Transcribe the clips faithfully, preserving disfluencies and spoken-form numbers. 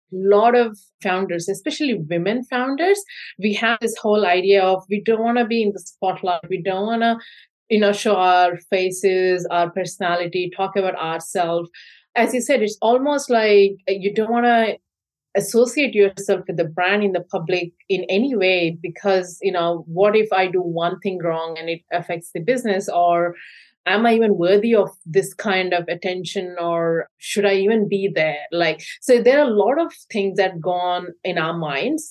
lot of founders, especially women founders, we have this whole idea of we don't want to be in the spotlight. We don't want to, you know, show our faces, our personality, talk about ourselves. As you said, it's almost like you don't want to associate yourself with the brand in the public in any way because, you know, what if I do one thing wrong and it affects the business? Or am I even worthy of this kind of attention, or should I even be there? Like, so there are a lot of things that go on in our minds.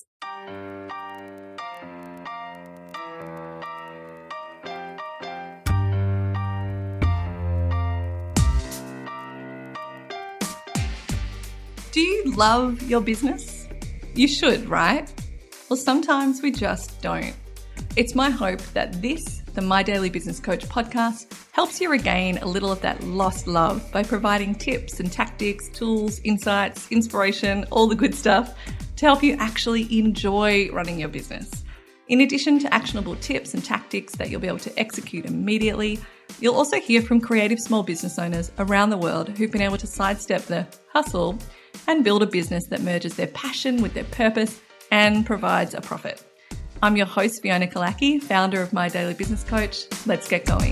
Do you love your business? You should, right? Well, sometimes we just don't. It's my hope that this, the My Daily Business Coach podcast, helps you regain a little of that lost love by providing tips and tactics, tools, insights, inspiration, all the good stuff to help you actually enjoy running your business. In addition to actionable tips and tactics that you'll be able to execute immediately, you'll also hear from creative small business owners around the world who've been able to sidestep the hustle and build a business that merges their passion with their purpose and provides a profit. I'm your host, Fiona Kalaki, founder of My Daily Business Coach. Let's get going.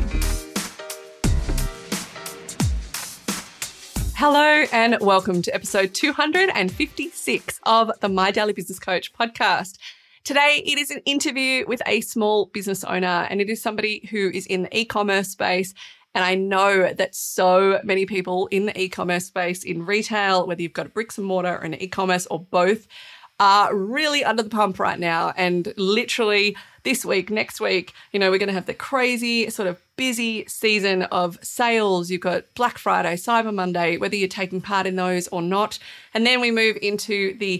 Hello and welcome to episode two hundred fifty-six of the My Daily Business Coach podcast. Today, it is an interview with a small business owner, and it is somebody who is in the e-commerce space. And I know that so many people in the e-commerce space, in retail, whether you've got a bricks and mortar or an e-commerce or both, are really under the pump right now. And literally this week, next week, you know, we're going to have the crazy sort of busy season of sales. You've got Black Friday, Cyber Monday, whether you're taking part in those or not. And then we move into the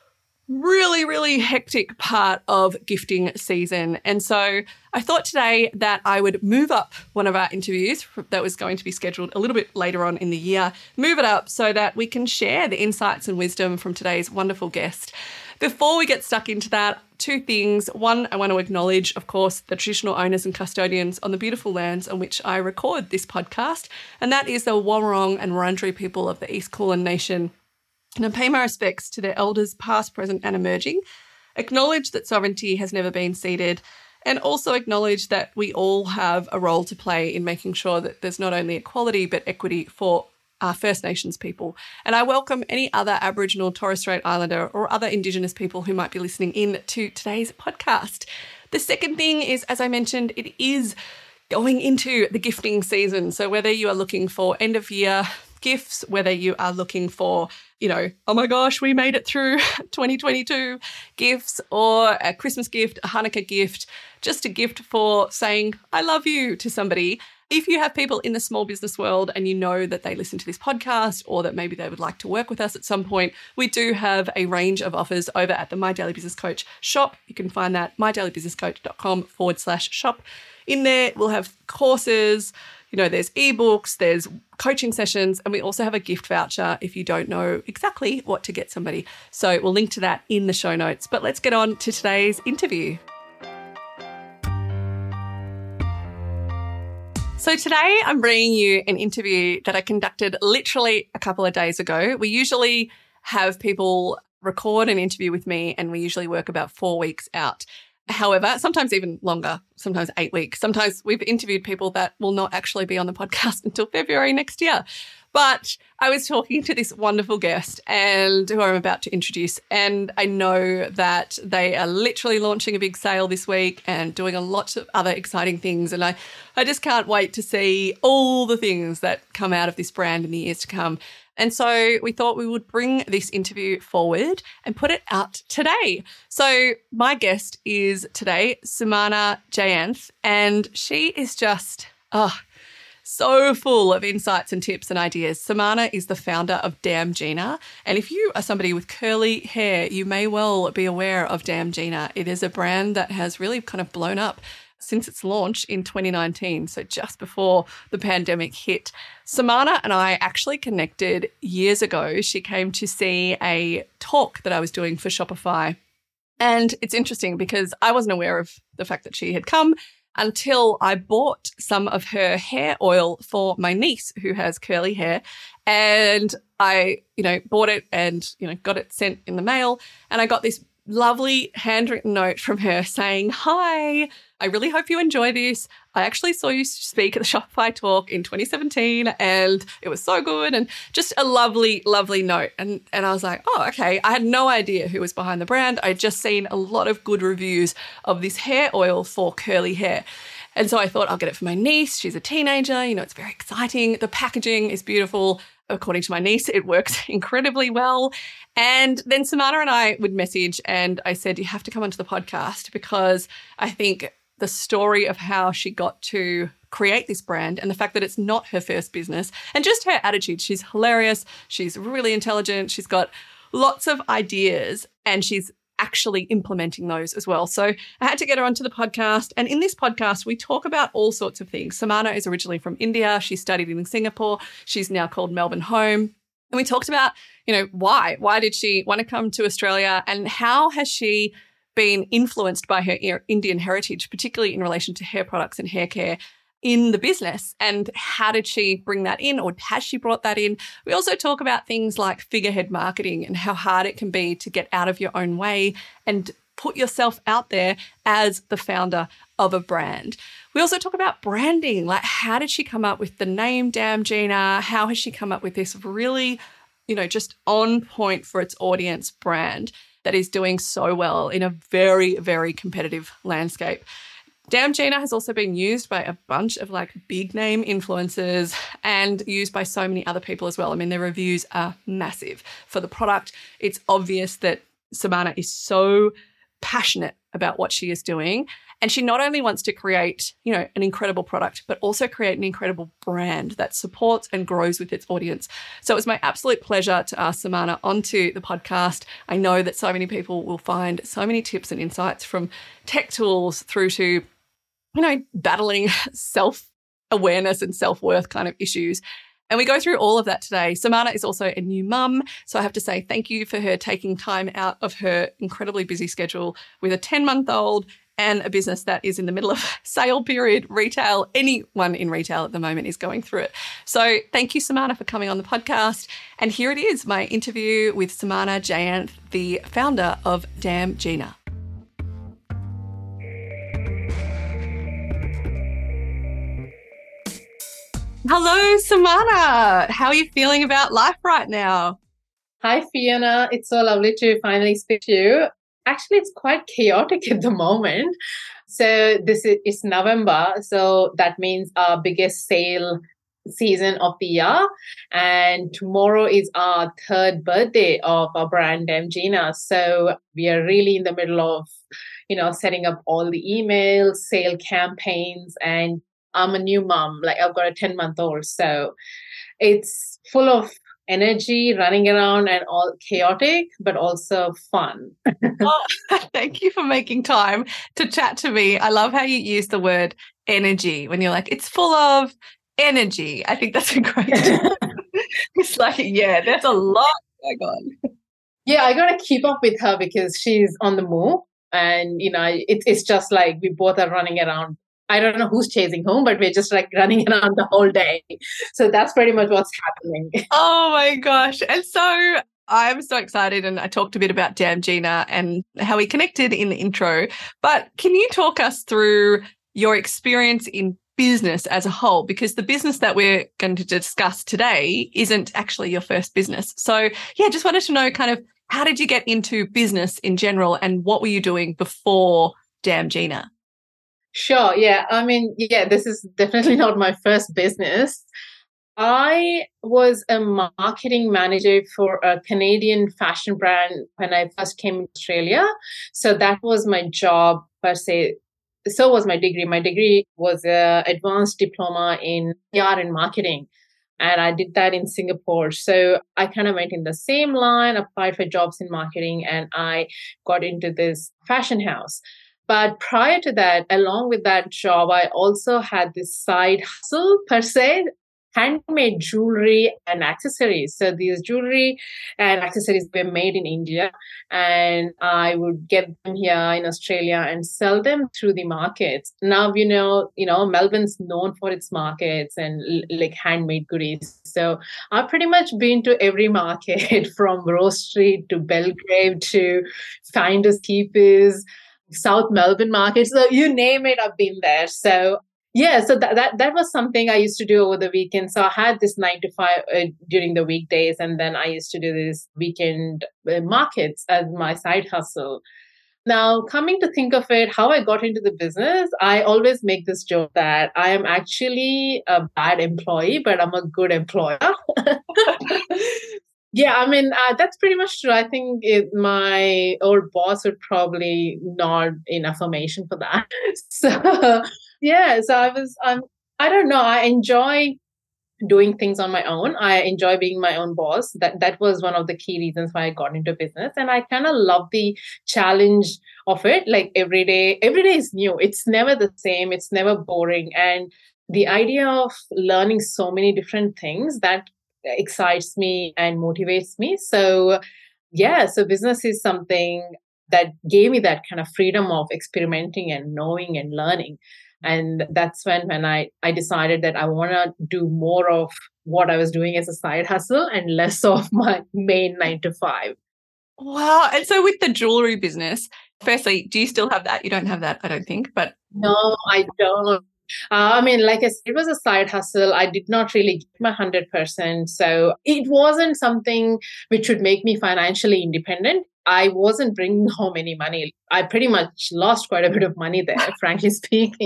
really, really hectic part of gifting season. And so I thought today that I would move up one of our interviews that was going to be scheduled a little bit later on in the year, move it up so that we can share the insights and wisdom from today's wonderful guest. Before we get stuck into that, two things. One, I want to acknowledge, of course, the traditional owners and custodians on the beautiful lands on which I record this podcast, and that is the Wamurong and Wurundjeri people of the East Kulin Nation. And I pay my respects to their elders past, present and emerging, acknowledge that sovereignty has never been ceded, and also acknowledge that we all have a role to play in making sure that there's not only equality but equity for our First Nations people. And I welcome any other Aboriginal, Torres Strait Islander or other Indigenous people who might be listening in to today's podcast. The second thing is, as I mentioned, it is going into the gifting season. So whether you are looking for end of year gifts, whether you are looking for, you know, oh my gosh, we made it through twenty twenty-two gifts, or a Christmas gift, a Hanukkah gift, just a gift for saying, I love you to somebody. If you have people in the small business world and you know that they listen to this podcast or that maybe they would like to work with us at some point, we do have a range of offers over at the My Daily Business Coach shop. You can find that mydailybusinesscoach.com forward slash shop. In there, we'll have courses. You know, there's ebooks, there's coaching sessions, and we also have a gift voucher if you don't know exactly what to get somebody. So we'll link to that in the show notes. But let's get on to today's interview. So today I'm bringing you an interview that I conducted literally a couple of days ago. We usually have people record an interview with me, and we usually work about four weeks out. However, sometimes even longer, sometimes eight weeks. Sometimes we've interviewed people that will not actually be on the podcast until February next year. But I was talking to this wonderful guest and who I'm about to introduce, and I know that they are literally launching a big sale this week and doing a lot of other exciting things. And I, I just can't wait to see all the things that come out of this brand in the years to come. And so we thought we would bring this interview forward and put it out today. So my guest is today Sumana Jayanth, and she is just, oh, so full of insights and tips and ideas. Sumana is the founder of Damn Gina. And if you are somebody with curly hair, you may well be aware of Damn Gina. It is a brand that has really kind of blown up since its launch in twenty nineteen, so just before the pandemic hit. Sumana and I actually connected years ago. She came to see a talk that I was doing for Shopify. And it's interesting because I wasn't aware of the fact that she had come. until I bought some of her hair oil for my niece who has curly hair. And I, you know, bought it and, you know, got it sent in the mail. And I got this lovely handwritten note from her saying, "Hi, I really hope you enjoy this. I actually saw you speak at the Shopify Talk in twenty seventeen and it was so good." And just a lovely, lovely note. And and I was like, oh, okay. I had no idea who was behind the brand. I'd just seen a lot of good reviews of this hair oil for curly hair. And so I thought I'll get it for my niece. She's a teenager. You know, it's very exciting. The packaging is beautiful. According to my niece, it works incredibly well. And then Samana and I would message and I said, you have to come onto the podcast because I think the story of how she got to create this brand and the fact that it's not her first business and just her attitude. She's hilarious. She's really intelligent. She's got lots of ideas and she's actually implementing those as well. So I had to get her onto the podcast. And in this podcast, we talk about all sorts of things. Samana is originally from India. She studied in Singapore. She's now called Melbourne home. And we talked about, you know, why? Why did she want to come to Australia and how has she been influenced by her Indian heritage, particularly in relation to hair products and hair care in the business, and how did she bring that in, or has she brought that in? We also talk about things like figurehead marketing and how hard it can be to get out of your own way and put yourself out there as the founder of a brand. We also talk about branding, like how did she come up with the name Damn Gina? How has she come up with this really, you know, just on point for its audience brand that is doing so well in a very, very competitive landscape? Damn Gina has also been used by a bunch of like big name influencers and used by so many other people as well. I mean, their reviews are massive for the product. It's obvious that Samana is so passionate about what she is doing. And she not only wants to create, you know, an incredible product, but also create an incredible brand that supports and grows with its audience. So it was my absolute pleasure to ask Samana onto the podcast. I know that so many people will find so many tips and insights from tech tools through to, you know, battling self-awareness and self-worth kind of issues. And we go through all of that today. Samana is also a new mum. So I have to say thank you for her taking time out of her incredibly busy schedule with a ten-month-old and a business that is in the middle of sale period, retail. Anyone in retail at the moment is going through it. So thank you, Samana, for coming on the podcast. And here it is, my interview with Samana Jayanth, the founder of Damn Gina. Hello, Samana. How are you feeling about life right now? Hi, Fiona. It's so lovely to finally speak to you. Actually, it's quite chaotic at the moment. So this is it's November. So that means our biggest sale season of the year. And tomorrow is our third birthday of our brand, Damn Gina. So we are really in the middle of, you know, setting up all the emails, sale campaigns, and I'm a new mom, like I've got a ten-month-old. So it's full of energy, running around and all chaotic, but also fun. Oh, thank you for making time to chat to me. I love how you use the word energy when you're like, it's full of energy. I think that's a great It's like, yeah, there's a lot going on. Yeah, I got to keep up with her because she's on the move. And, you know, it, it's just like we both are running around. I don't know who's chasing whom, but we're just like running around the whole day. So that's pretty much what's happening. Oh my gosh. And so I'm so excited. And I talked a bit about Damn Gina and how we connected in the intro. But can you talk us through your experience in business as a whole? Because the business that we're going to discuss today isn't actually your first business. So yeah, just wanted to know kind of how did you get into business in general and what were you doing before Damn Gina? Sure. Yeah. I mean, yeah, this is definitely not my first business. I was a marketing manager for a Canadian fashion brand when I first came to Australia. So that was my job per se. So was my degree. My degree was an advanced diploma in P R and marketing. And I did that in Singapore. So I kind of went in the same line, applied for jobs in marketing, and I got into this fashion house. But prior to that, along with that job, I also had this side hustle per se. handmade jewelry and accessories. So these jewelry and accessories were made in India, and I would get them here in Australia and sell them through the markets. Now, you know, you know, Melbourne's known for its markets and l- like handmade goodies. So I've pretty much been to every market from Rose Street to Belgrave to Finders Keepers, South Melbourne market. So you name it, I've been there. So yeah, so that, that that was something I used to do over the weekend. So I had this nine to five uh, during the weekdays, and then I used to do this weekend uh, markets as my side hustle. Now, coming to think of it, how I got into the business, I always make this joke that I am actually a bad employee, but I'm a good employer. Yeah, I mean, uh, that's pretty much true. I think it, my old boss would probably nod in affirmation for that. So, yeah, so I was, um, I don't know, I enjoy doing things on my own. I enjoy being my own boss. That that was one of the key reasons why I got into business. And I kind of love the challenge of it. Like every day, every day is new. It's never the same. It's never boring. And the idea of learning so many different things that excites me and motivates me. So yeah, so business is something that gave me that kind of freedom of experimenting and knowing and learning. And that's when when I, I decided that I want to do more of what I was doing as a side hustle and less of my main nine to five. Wow. And so with the jewelry business, firstly, do you still have that? You don't have that, I don't think, but No, I don't. Uh, I mean, like I said, it was a side hustle. I did not really give my one hundred percent. So it wasn't something which would make me financially independent. I wasn't bringing home any money. I pretty much lost quite a bit of money there, frankly speaking.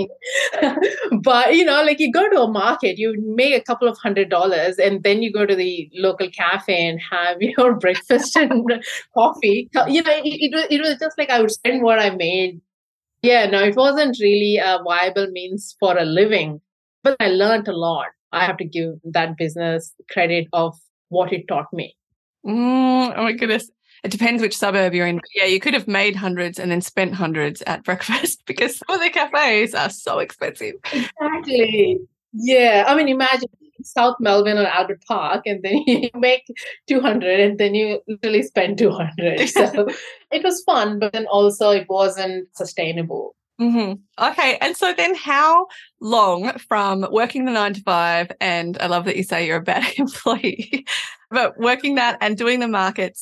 But, you know, like you go to a market, you make a couple of hundred dollars, and then you go to the local cafe and have your breakfast and coffee. You know, it, it, was, it was just like I would spend what I made. Yeah, no, it wasn't really a viable means for a living, but I learned a lot. I have to give that business credit of what it taught me. mm, oh my goodness. It depends which suburb you're in. But yeah, you could have made hundreds and then spent hundreds at breakfast because some of the cafes are so expensive. Exactly. Yeah. I mean, imagine South Melbourne or Albert Park, and then you make two hundred and then you literally spend two hundred. So it was fun, but then also it wasn't sustainable. Mm-hmm. Okay. And so then how long from working the nine to five, and I love that you say you're a bad employee, but working that and doing the markets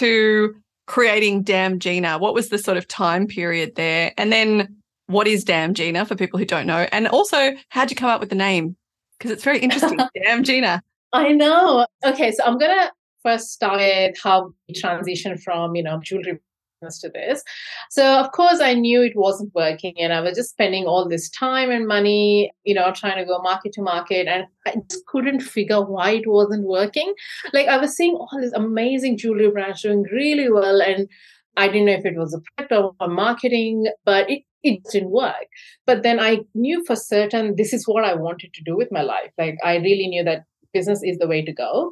to creating Damn Gina, what was the sort of time period there? And then what is Damn Gina for people who don't know? And also, how'd you come up with the name? Because it's very interesting. Damn Gina. I know. Okay, so I'm gonna first start with how we transition from, you know, jewelry business to this. So of course I knew it wasn't working, and I was just spending all this time and money, you know, trying to go market to market, and I just couldn't figure why it wasn't working. Like I was seeing all these amazing jewelry brands doing really well, and I didn't know if it was a product or marketing, but it it didn't work. But then I knew for certain this is what I wanted to do with my life. Like I really knew that business is the way to go.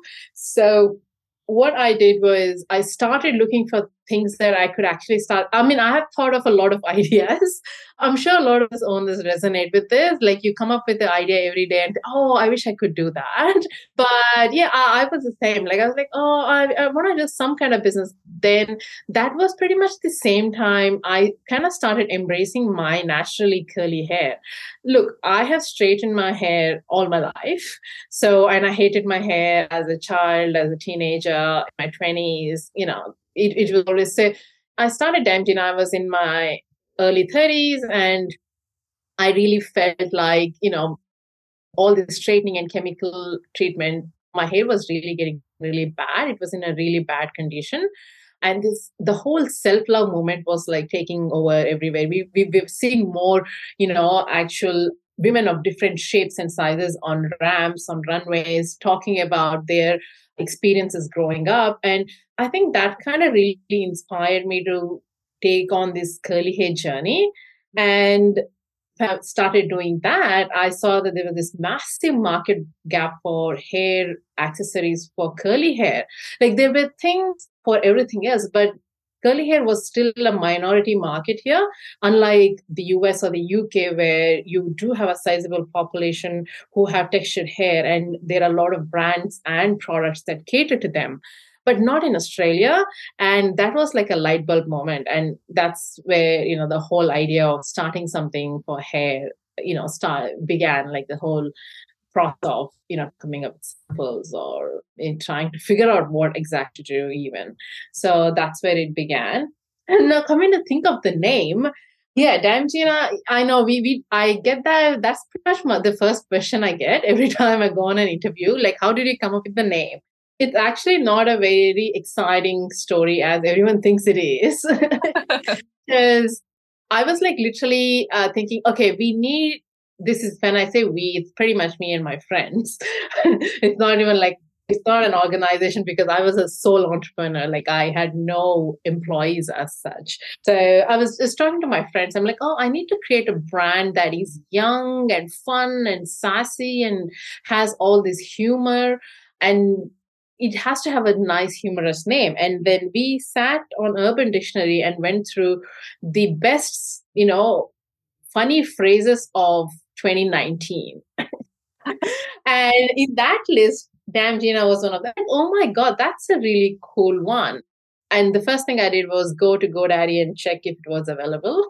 So what I did was I started looking for things that I could actually start. I mean, I have thought of a lot of ideas. I'm sure a lot of us owners resonate with this. Like you come up with the idea every day and, oh, I wish I could do that. But yeah, I, I was the same. Like I was like, oh, I, I want to do some kind of business. Then that was pretty much the same time I kind of started embracing my naturally curly hair. Look, I have straightened my hair all my life. So, and I hated my hair as a child, as a teenager, in my twenties, you know, it, it was always say, I started Damn Gina, I was in my early thirties, and I really felt like, you know, all this straightening and chemical treatment, my hair was really getting really bad. It was in a really bad condition. And this, the whole self-love movement was like taking over everywhere. We, we, we've seen more, you know, actual women of different shapes and sizes on ramps, on runways, talking about their experiences growing up. And I think that kind of really inspired me to take on this curly hair journey. And started doing that, I saw that there was this massive market gap for hair accessories for curly hair. Like there were things for everything else, but curly hair was still a minority market here, unlike the U S or the U K, where you do have a sizable population who have textured hair, and there are a lot of brands and products that cater to them, but not in Australia. And that was like a light bulb moment. And that's where, you know, the whole idea of starting something for hair, you know, start began, like the whole process of, you know, coming up with samples or in trying to figure out what exactly to do even. So that's where it began. And now coming to think of the name, yeah, Damn Gina, I know we, we I get that. That's pretty much the first question I get every time I go on an interview. Like, how did you come up with the name? It's actually not a very exciting story as everyone thinks it is. Because I was like literally uh, thinking, okay, we need, this is when I say we, it's pretty much me and my friends. It's not even like, it's not an organization because I was a sole entrepreneur. Like I had no employees as such. So I was just talking to my friends. I'm like, oh, I need to create a brand that is young and fun and sassy and has all this humor, and it has to have a nice humorous name. And then we sat on Urban Dictionary and went through the best, you know, funny phrases of twenty nineteen. And in that list, Damn Gina was one of them. Oh my God, that's a really cool one. And the first thing I did was go to GoDaddy and check if it was available.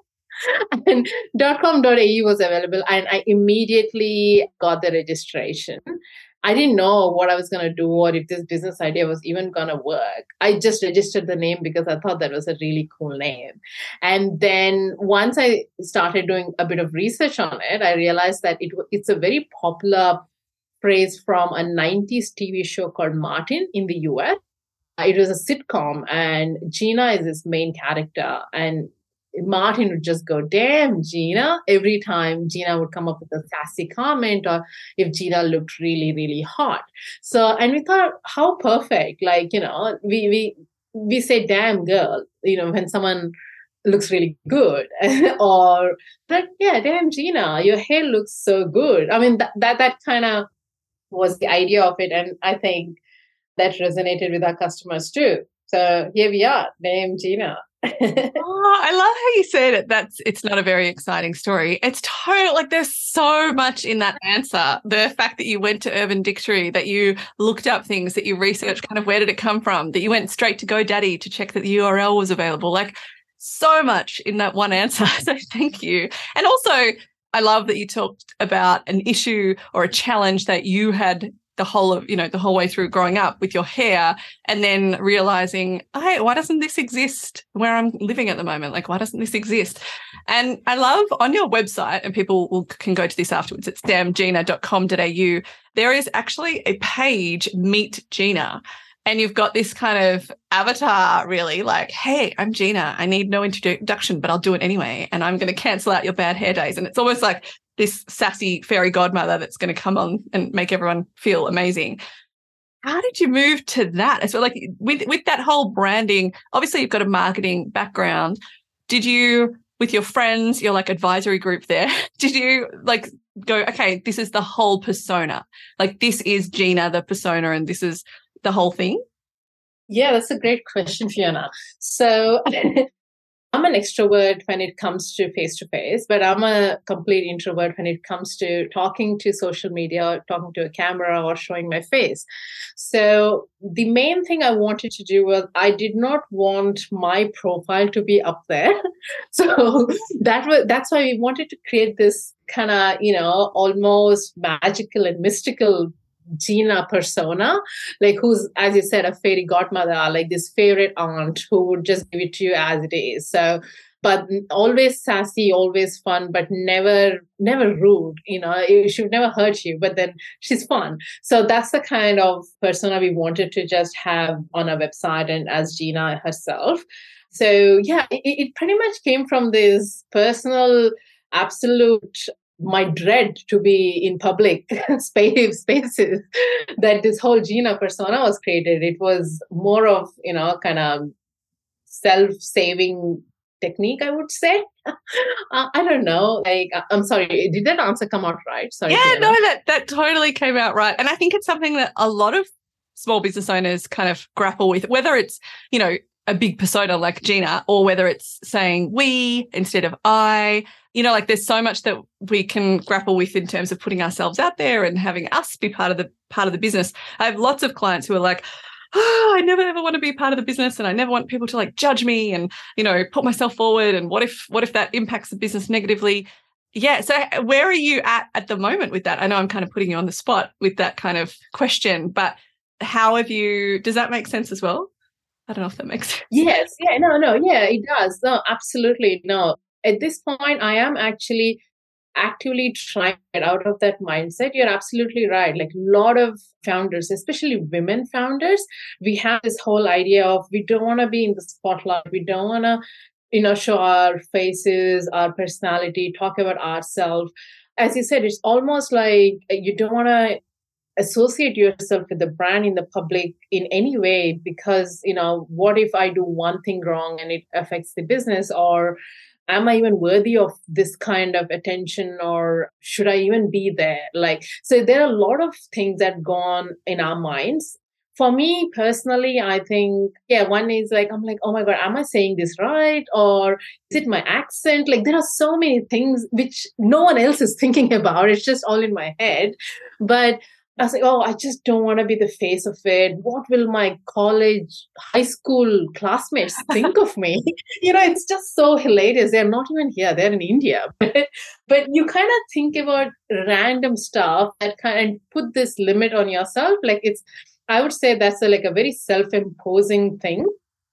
And .com dot A E was available, and I immediately got the registration. I didn't know what I was going to do or if this business idea was even going to work. I just registered the name because I thought that was a really cool name. And then once I started doing a bit of research on it, I realized that it it's a very popular phrase from a nineties T V show called Martin in the U S. It was a sitcom, and Gina is his main character. And Martin would just go, damn, Gina, every time Gina would come up with a sassy comment or if Gina looked really, really hot. So, and we thought, how perfect. Like, you know, we we we say, damn girl, you know, when someone looks really good. Or, but yeah, damn, Gina, your hair looks so good. I mean, that that, that kind of was the idea of it. And I think that resonated with our customers too. So here we are, damn, Gina. Oh, I love how you said it. That's it's not a very exciting story. It's totally like there's so much in that answer. The fact that you went to Urban Dictionary, that you looked up things, that you researched kind of where did it come from, that you went straight to GoDaddy to check that the U R L was available. Like so much in that one answer. So thank you. And also, I love that you talked about an issue or a challenge that you had the whole of, you know, the whole way through growing up with your hair, and then realizing, hey, why doesn't this exist where I'm living at the moment? Like, why doesn't this exist? And I love on your website, and people will, can go to this afterwards, it's damn gina dot com dot a u. There is actually a page, Meet Gina. And you've got this kind of avatar, really, like, hey, I'm Gina. I need no introduction, but I'll do it anyway. And I'm going to cancel out your bad hair days. And it's almost like this sassy fairy godmother that's going to come on and make everyone feel amazing. How did you move to that? So, like, with with that whole branding, obviously you've got a marketing background. Did you, with your friends, your like advisory group there, did you like go, okay, this is the whole persona. Like, this is Gina, the persona, and this is the whole thing? Yeah, that's a great question, Fiona. So I'm an extrovert when it comes to face-to-face, but I'm a complete introvert when it comes to talking to social media, or talking to a camera, or showing my face. So the main thing I wanted to do was I did not want my profile to be up there. So that was that's why we wanted to create this kind of, you know, almost magical and mystical Gina persona, like who's, as you said, a fairy godmother, like this favorite aunt who would just give it to you as it is. So, but always sassy, always fun, but never, never rude. You know, she would never hurt you, but then she's fun. So that's the kind of persona we wanted to just have on our website and as Gina herself. So yeah, it, it pretty much came from this personal, absolute my dread to be in public space spaces that this whole Gina persona was created. It was more of, you know, kind of self-saving technique, I would say. uh, I don't know. Like, I'm sorry, did that answer come out right? Sorry. Yeah, Fiona. no, that that totally came out right. And I think it's something that a lot of small business owners kind of grapple with, whether it's, you know, a big persona like Gina, or whether it's saying we instead of I. You know, like there's so much that we can grapple with in terms of putting ourselves out there and having us be part of the part of the business. I have lots of clients who are like, oh, I never ever want to be part of the business, and I never want people to like judge me and, you know, put myself forward. And what if what if that impacts the business negatively? Yeah. So where are you at at the moment with that? I know I'm kind of putting you on the spot with that kind of question, but how have you, does that make sense as well? I don't know if that makes sense. Yes. Yeah. No, no. Yeah, it does. No, absolutely. No. At this point, I am actually actively trying to get out of that mindset. You're absolutely right. Like a lot of founders, especially women founders, we have this whole idea of we don't want to be in the spotlight. We don't want to, you know, show our faces, our personality, talk about ourselves. As you said, it's almost like you don't want to associate yourself with the brand in the public in any way because, you know, what if I do one thing wrong and it affects the business, or am I even worthy of this kind of attention, or should I even be there? Like, so there are a lot of things that go on in our minds. For me personally, I think, yeah, one is like, I'm like, oh my God, am I saying this right? Or is it my accent? Like, there are so many things which no one else is thinking about. It's just all in my head. But I was like, oh, I just don't want to be the face of it. What will my college, high school classmates think of me? You know, it's just so hilarious. They're not even here. They're in India. But, but you kind of think about random stuff that kind of put this limit on yourself. Like it's, I would say that's a, like a very self-imposing thing.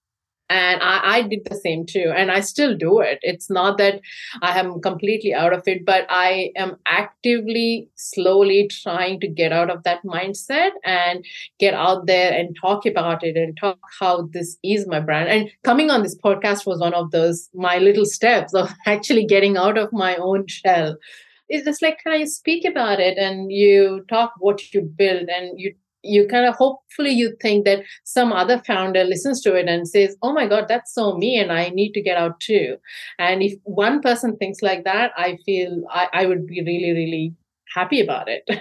And I, I did the same too. And I still do it. It's not that I am completely out of it, but I am actively, slowly trying to get out of that mindset and get out there and talk about it and talk how this is my brand. And coming on this podcast was one of those, my little steps of actually getting out of my own shell. It's just like, kind of you speak about it and you talk what you build, and you you kind of hopefully you think that some other founder listens to it and says, oh my God, that's so me and I need to get out too. And if one person thinks like that, I feel I, I would be really, really happy about it.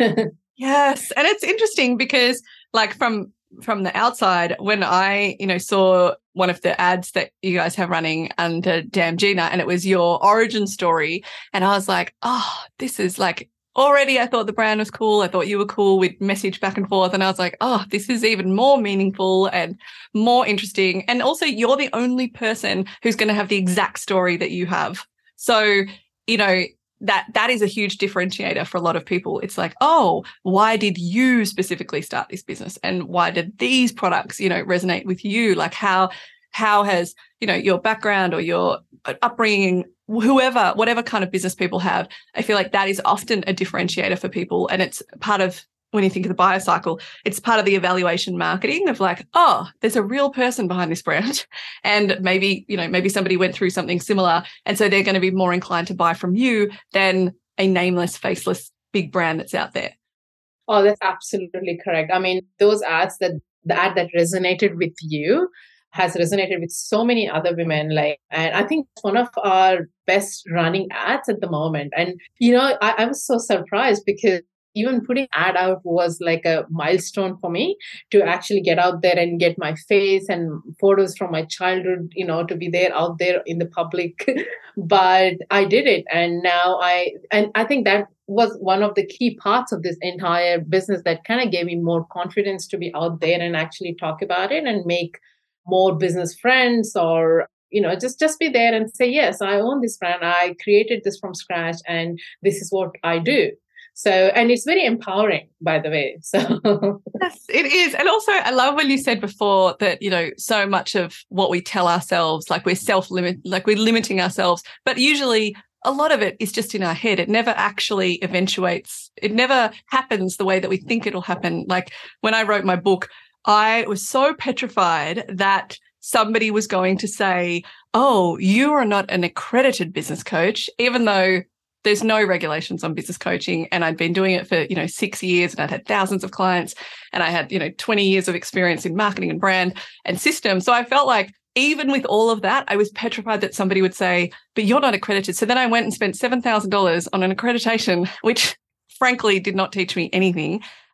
Yes. And it's interesting because like from from the outside, when I, you know, saw one of the ads that you guys have running under Damn Gina, and it was your origin story, and I was like, oh, this is like, already I thought the brand was cool. I thought you were cool. We'd message back and forth. And I was like, oh, this is even more meaningful and more interesting. And also you're the only person who's going to have the exact story that you have. So, you know, that that is a huge differentiator for a lot of people. It's like, oh, why did you specifically start this business? And why did these products, you know, resonate with you? Like how, how has, you know, your background or your upbringing, whoever, whatever kind of business people have, I feel like that is often a differentiator for people. And it's part of, when you think of the buyer cycle, it's part of the evaluation marketing of like, oh, there's a real person behind this brand. And maybe, you know, maybe somebody went through something similar. And so they're going to be more inclined to buy from you than a nameless, faceless big brand that's out there. Oh, that's absolutely correct. I mean, those ads that, the ad that resonated with you has resonated with so many other women. Like, and I think it's one of our best running ads at the moment. And, you know, I, I was so surprised because even putting ad out was like a milestone for me to actually get out there and get my face and photos from my childhood, you know, to be there out there in the public. But I did it. And now I, and I think that was one of the key parts of this entire business that kind of gave me more confidence to be out there and actually talk about it and make more business friends, or, you know, just, just be there and say, yes, I own this brand. I created this from scratch and this is what I do. So, and it's very empowering, by the way. So yes, it is. And also I love when you said before that, you know, so much of what we tell ourselves, like we're self-limit, like we're limiting ourselves, but usually a lot of it is just in our head. It never actually eventuates. It never happens the way that we think it'll happen. Like when I wrote my book, I was so petrified that somebody was going to say, oh, you are not an accredited business coach, even though there's no regulations on business coaching. And I'd been doing it for, you know, six years and I'd had thousands of clients and I had, you know, twenty years of experience in marketing and brand and systems. So I felt like even with all of that, I was petrified that somebody would say, but you're not accredited. So then I went and spent seven thousand dollars on an accreditation, which frankly did not teach me anything.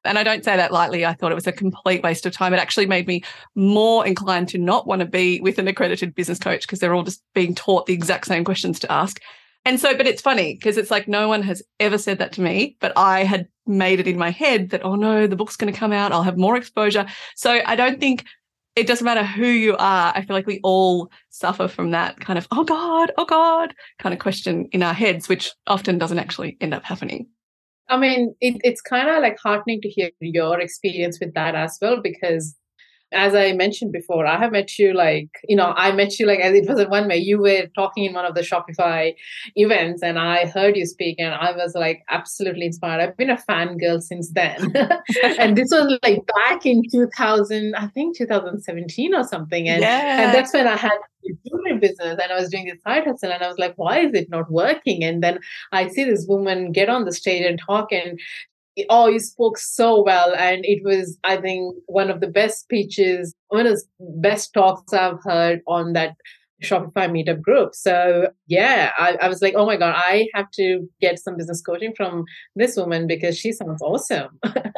And I don't say that lightly. I thought it was a complete waste of time. It actually made me more inclined to not want to be with an accredited business coach because they're all just being taught the exact same questions to ask. And so, but it's funny because it's like no one has ever said that to me, but I had made it in my head that, oh no, the book's going to come out. I'll have more exposure. So I don't think it doesn't matter who you are. I feel like we all suffer from that kind of, oh God, oh God, kind of question in our heads, which often doesn't actually end up happening. I mean, it, it's kind of like heartening to hear your experience with that as well, because as I mentioned before, I have met you like, you know, I met you like, as it was in one way, you were talking in one of the Shopify events and I heard you speak and I was like absolutely inspired. I've been a fangirl since then. And this was like back in two thousand, I think two thousand seventeen or something. And, yeah. and that's when I had jewelry business and I was doing this side hustle and I was like, why is it not working? And then I see this woman get on the stage and talk and oh, you spoke so well. And it was, I think, one of the best speeches, one of the best talks I've heard on that Shopify meetup group. So yeah, I, I was like, oh my God, I have to get some business coaching from this woman because she sounds awesome.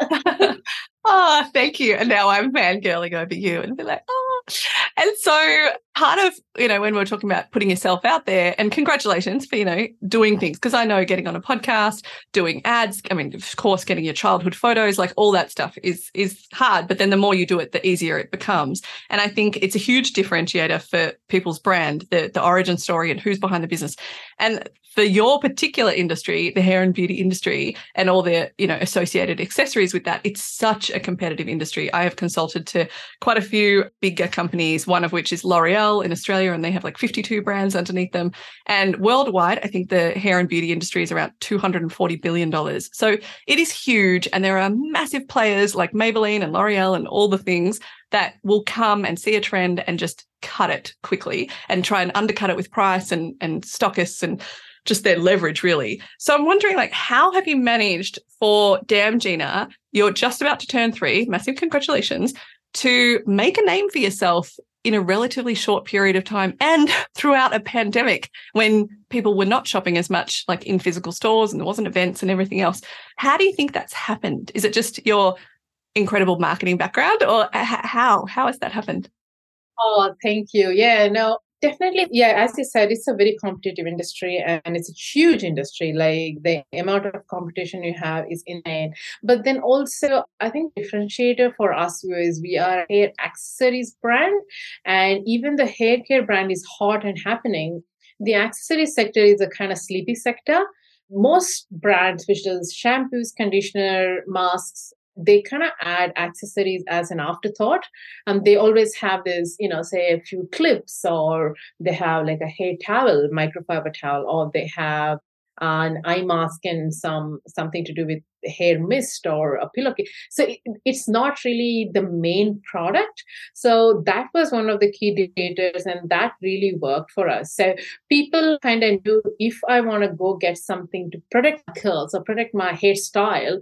Oh, thank you. And now I'm fangirling over you and be like, oh. And so part of, you know, when we're talking about putting yourself out there, and congratulations for, you know, doing things, because I know getting on a podcast, doing ads, I mean, of course, getting your childhood photos, like all that stuff is is hard. But then the more you do it, the easier it becomes. And I think it's a huge differentiator for people's brand, the, the origin story and who's behind the business. And for your particular industry, the hair and beauty industry and all the, you know, associated accessories with that, it's such a competitive industry. I have consulted to quite a few bigger companies, one of which is L'Oreal in Australia, and they have like fifty-two brands underneath them. And worldwide, I think the hair and beauty industry is around two hundred forty billion dollars. So it is huge. And there are massive players like Maybelline and L'Oreal and all the things that will come and see a trend and just cut it quickly and try and undercut it with price and, and stockists and just their leverage, really. So I'm wondering, like, how have you managed for Damn Gina, you're just about to turn three, massive congratulations, to make a name for yourself in a relatively short period of time and throughout a pandemic when people were not shopping as much, like in physical stores and there wasn't events and everything else. How do you think that's happened? Is it just your incredible marketing background, or how? How has that happened? Oh, thank you. Yeah, no, definitely. Yeah, as you said, it's a very competitive industry and it's a huge industry. Like the amount of competition you have is insane. But then also, I think differentiator for us is we are a hair accessories brand, and even the hair care brand is hot and happening. The accessories sector is a kind of sleepy sector. Most brands, which is shampoos, conditioner, masks, they kind of add accessories as an afterthought. And they always have this, you know, say a few clips, or they have like a hair towel, microfiber towel, or they have an eye mask and some something to do with hair mist or a pillowcase. So it, it's not really the main product. So that was one of the key indicators, and that really worked for us. So people kind of knew if I want to go get something to protect my curls or protect my hairstyle,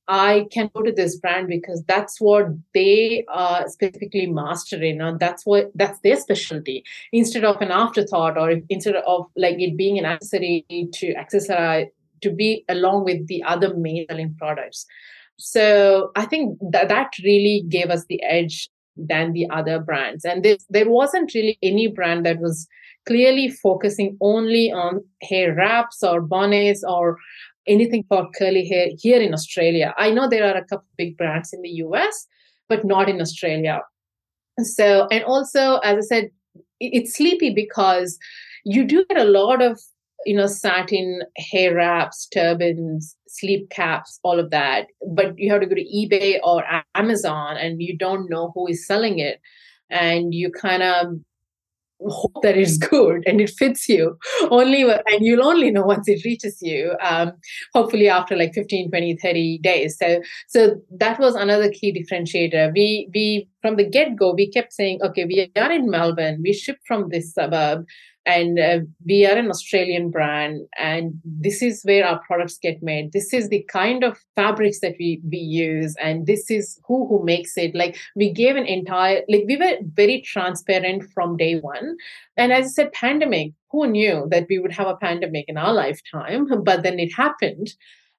I can go to this brand because that's what they are specifically mastering, and that's what that's their specialty. Instead of an afterthought, or if, instead of like it being an accessory to accessorize, to be along with the other main selling products. So I think that that really gave us the edge than the other brands. And there, there wasn't really any brand that was clearly focusing only on hair wraps or bonnets or anything for curly hair here in Australia. I know there are a couple of big brands in the U S, but not in Australia. So, and also, as I said, it's sleepy because you do get a lot of, you know, satin hair wraps, turbans, sleep caps, all of that. But you have to go to eBay or Amazon and you don't know who is selling it. And you kind of hope that it's good and it fits you only, and you'll only know once it reaches you, um, hopefully after like fifteen, twenty, thirty days. So, so that was another key differentiator. We, we, from the get-go, we kept saying, okay, we are in Melbourne, we ship from this suburb, and uh, we are an Australian brand, and this is where our products get made. This is the kind of fabrics that we, we use, and this is who who makes it. Like we gave an entire, like we were very transparent from day one. And as I said, pandemic, who knew that we would have a pandemic in our lifetime? But then it happened.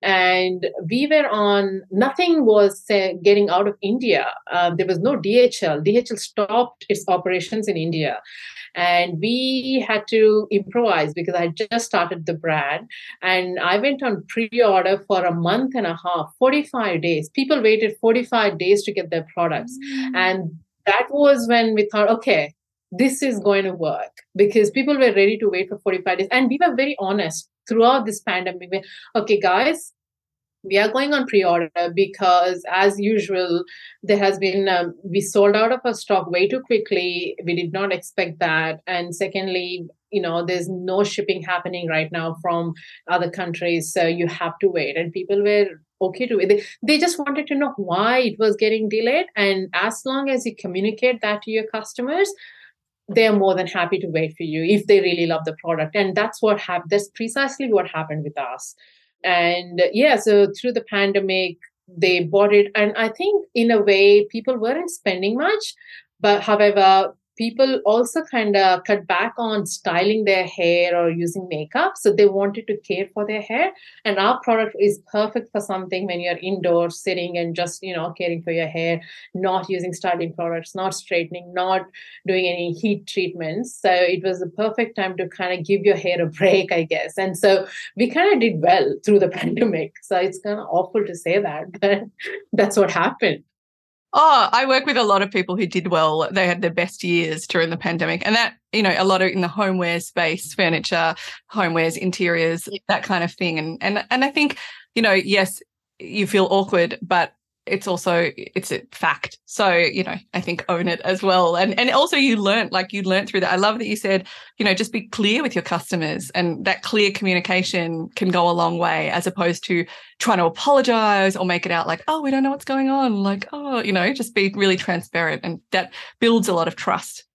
And we were on, nothing was uh, getting out of India. Uh, there was no D H L. D H L stopped its operations in India. And we had to improvise because I just started the brand. And I went on pre-order for a month and a half, forty-five days. People waited forty-five days to get their products. Mm. And that was when we thought, okay, this is going to work, because people were ready to wait for forty-five days. And we were very honest throughout this pandemic. We, okay, guys, we are going on pre-order because, as usual, there has been, um, we sold out of our stock way too quickly. We did not expect that. And secondly, you know, there's no shipping happening right now from other countries. So you have to wait. And people were okay to it. They, they just wanted to know why it was getting delayed. And as long as you communicate that to your customers, they're more than happy to wait for you if they really love the product. And that's what happened. That's precisely what happened with us. And yeah, so through the pandemic, they bought it. And I think in a way, people weren't spending much. But however, people also kind of cut back on styling their hair or using makeup. So they wanted to care for their hair. And our product is perfect for something when you're indoors sitting and just, you know, caring for your hair, not using styling products, not straightening, not doing any heat treatments. So it was the perfect time to kind of give your hair a break, I guess. And so we kind of did well through the pandemic. So it's kind of awful to say that, but that's what happened. Oh, I work with a lot of people who did well. They had their best years during the pandemic. And that, you know, a lot of in the homeware space, furniture, homewares, interiors, that kind of thing. And and and I think, you know, yes, you feel awkward, but it's also, it's a fact. So, you know, I think own it as well. And and also you learned, like you learned through that. I love that you said, you know, just be clear with your customers, and that clear communication can go a long way, as opposed to trying to apologize or make it out like, oh, we don't know what's going on. Like, oh, you know, just be really transparent, and that builds a lot of trust.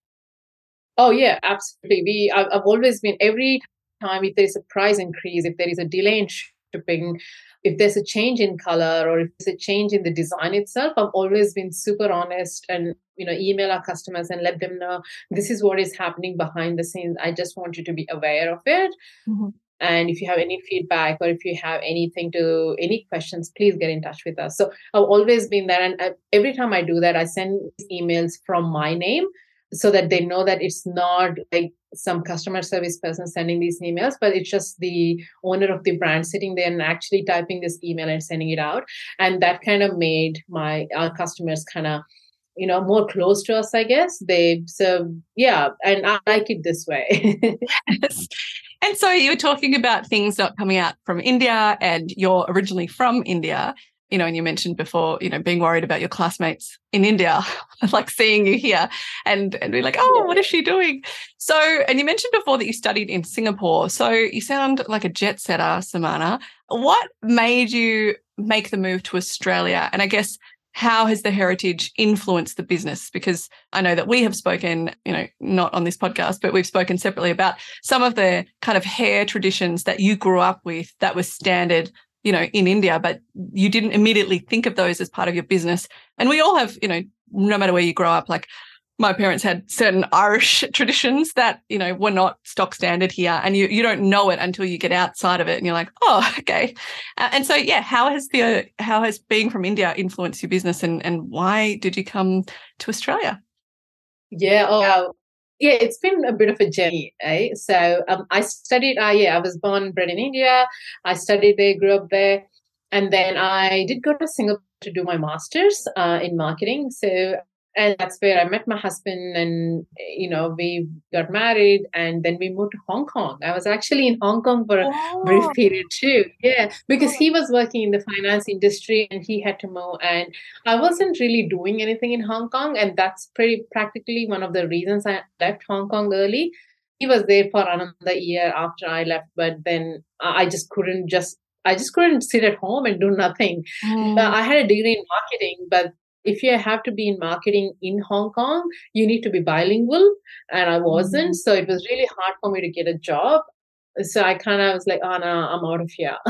Oh, yeah, absolutely. We, I've, I've always been, every time if there's a price increase, if there is a delay in shipping, if there's a change in color, or if there's a change in the design itself, I've always been super honest and, you know, email our customers and let them know this is what is happening behind the scenes. I just want you to be aware of it. Mm-hmm. And if you have any feedback, or if you have anything to, any questions, please get in touch with us. So I've always been there. And I, every time I do that, I send emails from my name, so that they know that it's not like some customer service person sending these emails, but it's just the owner of the brand sitting there and actually typing this email and sending it out. And that kind of made my our customers kind of, you know, more close to us, I guess. They, so yeah, and I like it this way. Yes. And so you were talking about things not coming out from India, and you're originally from India. You know, and you mentioned before, you know, being worried about your classmates in India, like seeing you here and, and be like, oh, what is she doing? So, and you mentioned before that you studied in Singapore. So you sound like a jet setter, Samana. What made you make the move to Australia? And I guess, how has the heritage influenced the business? Because I know that we have spoken, you know, not on this podcast, but we've spoken separately about some of the kind of hair traditions that you grew up with that was standard, you know, in India, but you didn't immediately think of those as part of your business. And we all have, you know, no matter where you grow up, like my parents had certain Irish traditions that, you know, were not stock standard here, and you, you don't know it until you get outside of it and you're like, oh, okay. Uh, and so, yeah, how has the, uh, how has being from India influenced your business, and, and why did you come to Australia? Yeah. Oh, yeah, it's been a bit of a journey, eh? So um, I studied, uh, yeah, I was born and bred in India. I studied there, grew up there. And then I did go to Singapore to do my master's uh, in marketing. So, and that's where I met my husband, and, you know, we got married, and then we moved to Hong Kong. I was actually in Hong Kong for a oh. brief period too. Yeah, because he was working in the finance industry and he had to move, and I wasn't really doing anything in Hong Kong. And that's pretty practically one of the reasons I left Hong Kong early. He was there for another year after I left, but then I just couldn't just, I just couldn't sit at home and do nothing. Mm. Uh, I had a degree in marketing, but if you have to be in marketing in Hong Kong, you need to be bilingual, and I wasn't. Mm. So it was really hard for me to get a job. So I kind of was like, oh, no, I'm out of here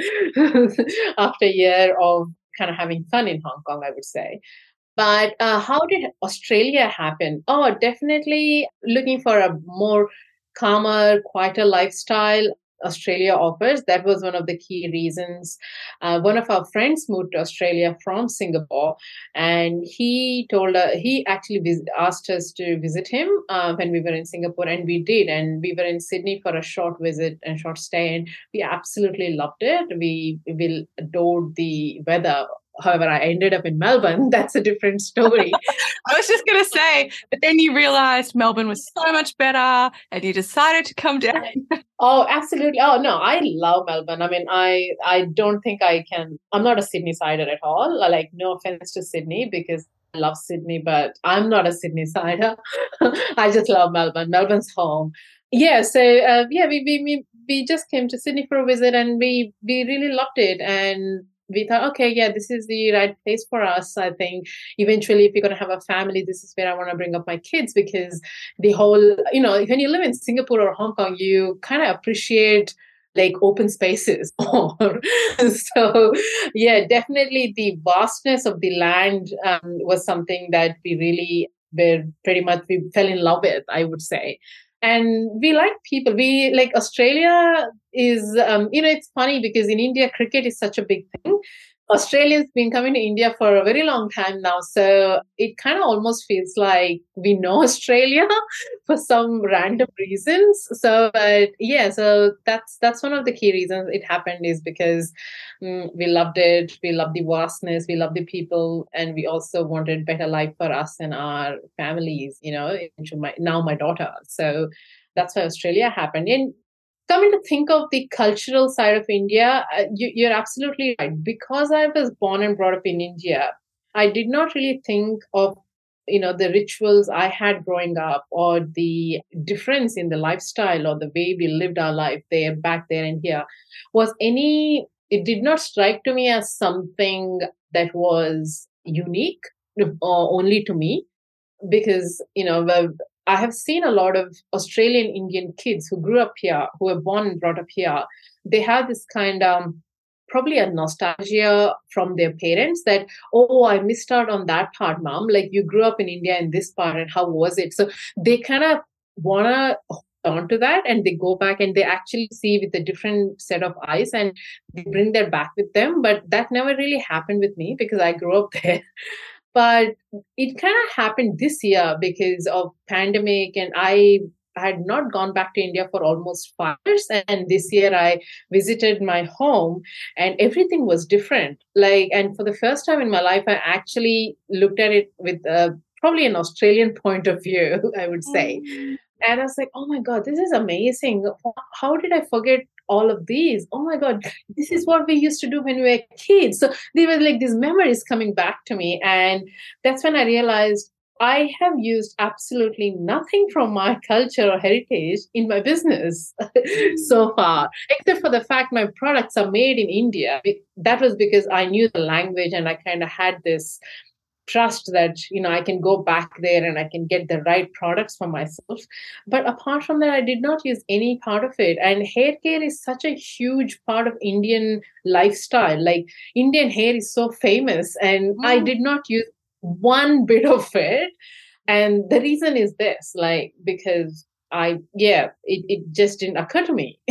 after a year of kind of having fun in Hong Kong, I would say. But uh, how did Australia happen? Oh, definitely looking for a more calmer, quieter lifestyle. Australia offers. That was one of the key reasons. Uh, one of our friends moved to Australia from Singapore, and he told us, he actually vis- asked us to visit him uh, when we were in Singapore, and we did. And we were in Sydney for a short visit and short stay, and we absolutely loved it. We, we adored the weather. However, I ended up in Melbourne. That's a different story. I was just going to say, but then you realized Melbourne was so much better and you decided to come down. Oh, absolutely. Oh, no, I love Melbourne. I mean, I, I don't think I can, I'm not a Sydney sider at all. Like, no offense to Sydney because I love Sydney, but I'm not a Sydney sider. I just love Melbourne. Melbourne's home. Yeah. So, uh, yeah, we, we, we, we just came to Sydney for a visit and we, we really loved it. And we thought, okay, yeah, this is the right place for us. I think eventually, if we're going to have a family, this is where I want to bring up my kids because the whole, you know, when you live in Singapore or Hong Kong, you kind of appreciate like open spaces more. So, yeah, definitely the vastness of the land um, was something that we really were pretty much, we fell in love with, I would say. And we like people. We like Australia is, um, you know, it's funny because in India, cricket is such a big thing. Australians been coming to India for a very long time now. So it kind of almost feels like we know Australia for some random reasons. So, but yeah, so that's, that's one of the key reasons it happened is because um, we loved it. We loved the vastness. We loved the people. And we also wanted better life for us and our families, you know, into my, now my daughter. So that's why Australia happened. And coming to think of the cultural side of India, uh, you, you're absolutely right. Because I was born and brought up in India, I did not really think of, you know, the rituals I had growing up or the difference in the lifestyle or the way we lived our life there, back there and here was any, it did not strike to me as something that was unique or only to me. Because, you know, I have seen a lot of Australian Indian kids who grew up here, who were born and brought up here. They have this kind of probably a nostalgia from their parents that, oh, I missed out on that part, mom. Like you grew up in India in this part and how was it? So they kind of want to hold on to that and they go back and they actually see with a different set of eyes and they bring that back with them. But that never really happened with me because I grew up there. But it kind of happened this year because of pandemic and I had not gone back to India for almost five years. And this year I visited my home and everything was different. Like, and for the first time in my life, I actually looked at it with uh, probably an Australian point of view, I would say. Mm. And I was like, oh my God, this is amazing. How did I forget all of these? Oh my God, this is what we used to do when we were kids. So there were like these memories coming back to me. And that's when I realized I have used absolutely nothing from my culture or heritage in my business so far, except for the fact my products are made in India. That was because I knew the language and I kind of had this trust that, you know, I can go back there and I can get the right products for myself. But apart from that, I did not use any part of it. And hair care is such a huge part of Indian lifestyle. Like Indian hair is so famous and mm. I did not use one bit of it. And the reason is this, like, because I, yeah, it, it just didn't occur to me.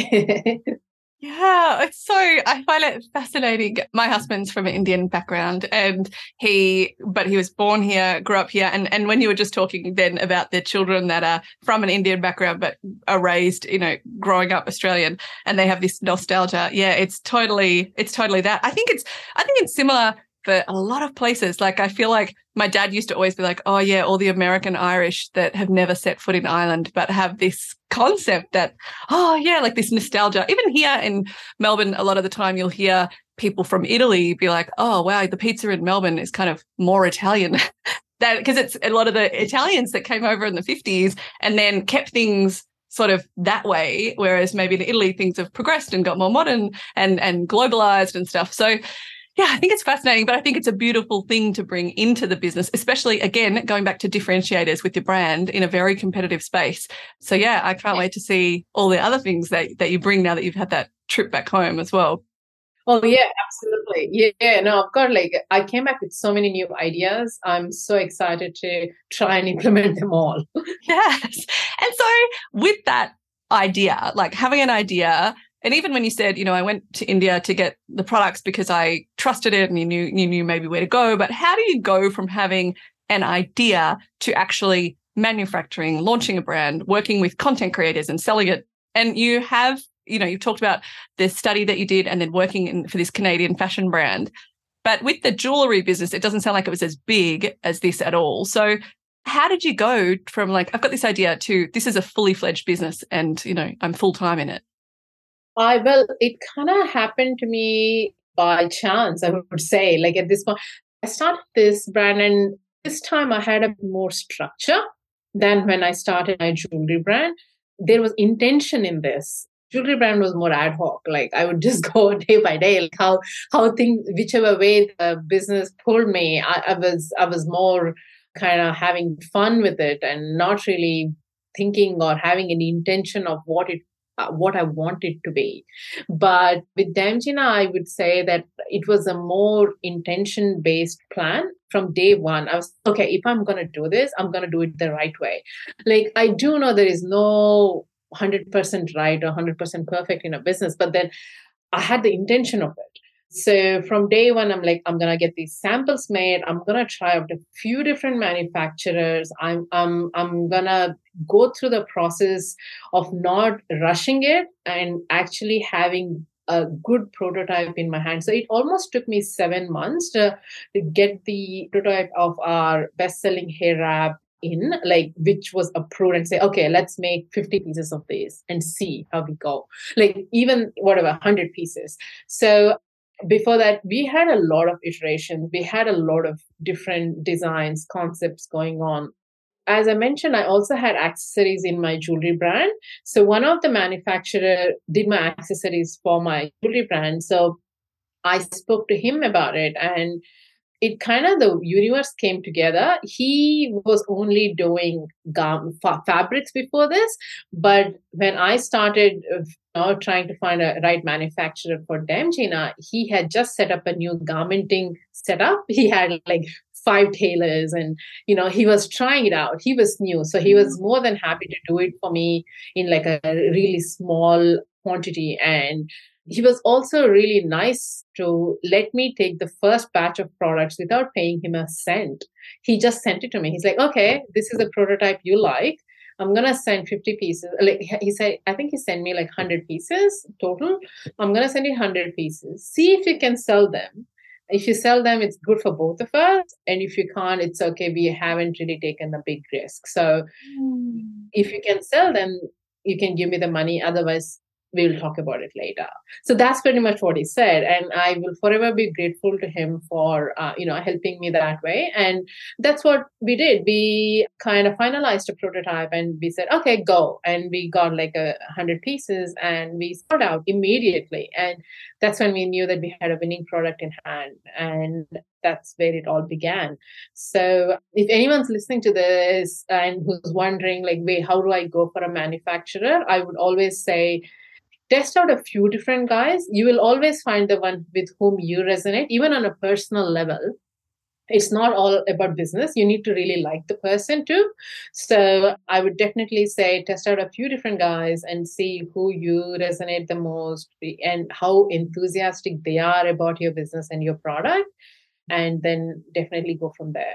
Yeah, it's so, I find it fascinating. My husband's from an Indian background and he, but he was born here, grew up here. And, and when you were just talking then about the children that are from an Indian background, but are raised, you know, growing up Australian and they have this nostalgia. Yeah, it's totally, it's totally that. I think it's, I think it's similar for a lot of places. Like I feel like my dad used to always be like, oh yeah, all the American Irish that have never set foot in Ireland, but have this concept that, oh yeah, like this nostalgia. Even here in Melbourne, a lot of the time you'll hear people from Italy be like, oh wow, the pizza in Melbourne is kind of more Italian. That because it's a lot of the Italians that came over in the fifties and then kept things sort of that way, whereas maybe in Italy things have progressed and got more modern and and globalized and stuff. So yeah, I think it's fascinating, but I think it's a beautiful thing to bring into the business, especially, again, going back to differentiators with your brand in a very competitive space. So, yeah, I can't wait to see all the other things that, that you bring now that you've had that trip back home as well. Oh, yeah, absolutely. Yeah, yeah, no, I've got like, I came back with so many new ideas. I'm so excited to try and implement them all. Yes. And so with that idea, like having an idea, And even when you said, you know, I went to India to get the products because I trusted it and you knew, you knew maybe where to go. But how do you go from having an idea to actually manufacturing, launching a brand, working with content creators and selling it? And you have, you know, you've talked about the study that you did and then working in, for this Canadian fashion brand. But with the jewelry business, it doesn't sound like it was as big as this at all. So how did you go from like, I've got this idea to this is a fully fledged business and, you know, I'm full time in it? I, well, it kind of happened to me by chance, I would say. Like at this point, I started this brand and this time I had a more structure than when I started my jewelry brand. There was intention in this. Jewelry brand was more ad hoc. Like I would just go day by day, like how how things, whichever way the business pulled me, I, I was I was more kind of having fun with it and not really thinking or having any intention of what it uh, what I wanted to be. But with Damgina, I would say that it was a more intention based plan. From day one, I was, okay, if I'm going to do this, I'm going to do it the right way. Like, I do know there is no one hundred percent right or one hundred percent perfect in a business, but then I had the intention of it. So from day one, I'm like, I'm going to get these samples made. I'm going to try out a few different manufacturers. I'm, I'm, I'm going to go through the process of not rushing it and actually having a good prototype in my hand. So it almost took me seven months to, to get the prototype of our best-selling hair wrap in, like, which was approved, and say, okay, let's make fifty pieces of this and see how we go. Like even whatever, one hundred pieces. So before that, we had a lot of iterations. We had a lot of different designs, concepts going on. As I mentioned, I also had accessories in my jewelry brand. So one of the manufacturer did my accessories for my jewelry brand. So I spoke to him about it, and it kind of, the universe came together. He was only doing gum, fa- fabrics before this. But when I started uh, now trying to find a right manufacturer for Damgina, he had just set up a new garmenting setup. He had like five tailors and, you know, he was trying it out. He was new. So he was more than happy to do it for me in like a really small quantity. And he was also really nice to let me take the first batch of products without paying him a cent. He just sent it to me. He's like, okay, this is a prototype you like. I'm going to send fifty pieces. Like he said, I think he sent me like one hundred pieces total. I'm going to send you one hundred pieces. See if you can sell them. If you sell them, it's good for both of us. And if you can't, it's okay. We haven't really taken a big risk. So mm. if you can sell them, you can give me the money. Otherwise, we'll talk about it later. So that's pretty much what he said. And I will forever be grateful to him for, uh, you know, helping me that way. And that's what we did. We kind of finalized a prototype and we said, okay, go. And we got like a hundred pieces and we sold out immediately. And that's when we knew that we had a winning product in hand. And that's where it all began. So if anyone's listening to this and who's wondering like, wait, how do I go for a manufacturer? I would always say, test out a few different guys. You will always find the one with whom you resonate, even on a personal level. It's not all about business. You need to really like the person too. So I would definitely say test out a few different guys and see who you resonate the most and how enthusiastic they are about your business and your product. And then definitely go from there.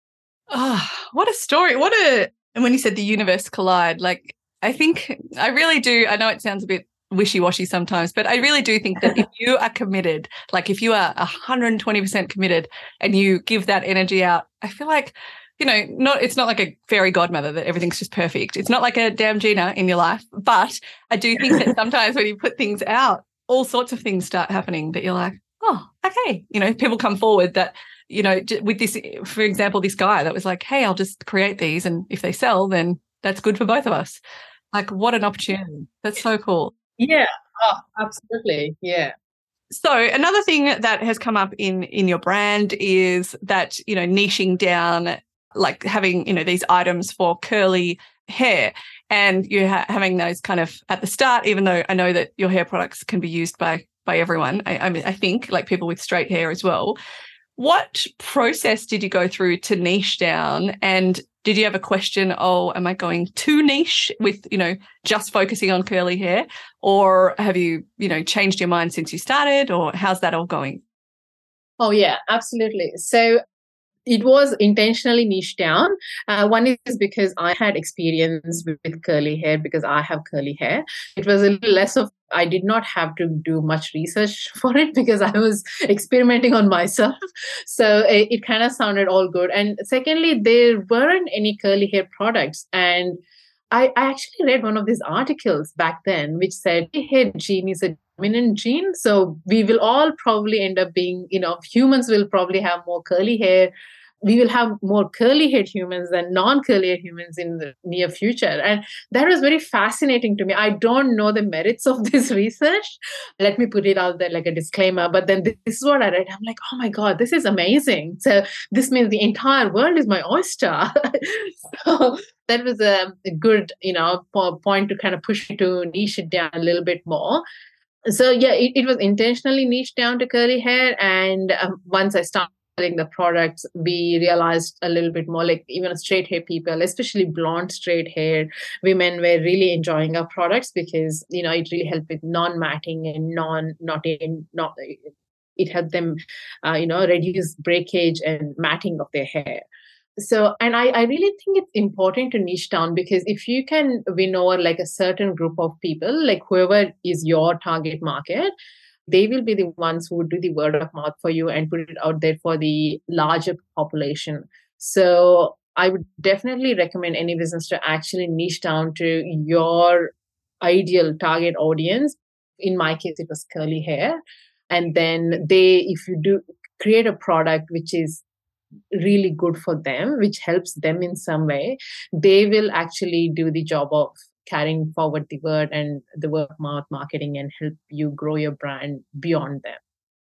Oh, what a story. What a, and when you said the universe collide, like, I think I really do. I know it sounds a bit wishy-washy sometimes, but I really do think that if you are committed, like if you are one hundred twenty percent committed and you give that energy out, I feel like, you know, not it's not like a fairy godmother that everything's just perfect. It's not like a Damgina in your life, but I do think that sometimes when you put things out, all sorts of things start happening that you're like, oh, okay. You know, people come forward that, you know, with this, for example, this guy that was like, hey, I'll just create these and if they sell, then that's good for both of us. Like, what an opportunity. That's so cool. Yeah, oh, absolutely. Yeah. So another thing that has come up in, in your brand is that, you know, niching down, like having, you know, these items for curly hair and you ha- having those kind of at the start, even though I know that your hair products can be used by, by everyone. I, I mean, I think like people with straight hair as well. What process did you go through to niche down? And did you have a question, oh, am I going too niche with, you know, just focusing on curly hair? Or have you, you know, changed your mind since you started? Or how's that all going? Oh, yeah, absolutely. So it was intentionally niche down. Uh, one is because I had experience with, with curly hair because I have curly hair. It was a little less of, I did not have to do much research for it because I was experimenting on myself. So it, it kind of sounded all good. And secondly, there weren't any curly hair products. And I, I actually read one of these articles back then, which said, hey, hair gene is a dominant gene. So we will all probably end up being, you know, humans will probably have more curly hair. We will have more curly haired humans than non-curly haired humans in the near future. And that was very fascinating to me. I don't know the merits of this research. Let me put it out there like a disclaimer. But then this is what I read. I'm like, oh my God, this is amazing. So this means the entire world is my oyster. So that was a, a good, you know, point to kind of push me to niche it down a little bit more. So yeah, it, it was intentionally niche down to curly hair. And um, once I started selling the products, we realized a little bit more, like even straight hair people, especially blonde straight hair women, were really enjoying our products because, you know, it really helped with non-matting and non, not in, not, it helped them, uh, you know, reduce breakage and matting of their hair. So, and I, I really think it's important to niche down because if you can win over like a certain group of people, like whoever is your target market, they will be the ones who would do the word of mouth for you and put it out there for the larger population. So I would definitely recommend any business to actually niche down to your ideal target audience. In my case, it was curly hair. And then they, if you do create a product which is really good for them, which helps them in some way, they will actually do the job of carrying forward the word and the word of mouth marketing and help you grow your brand beyond them.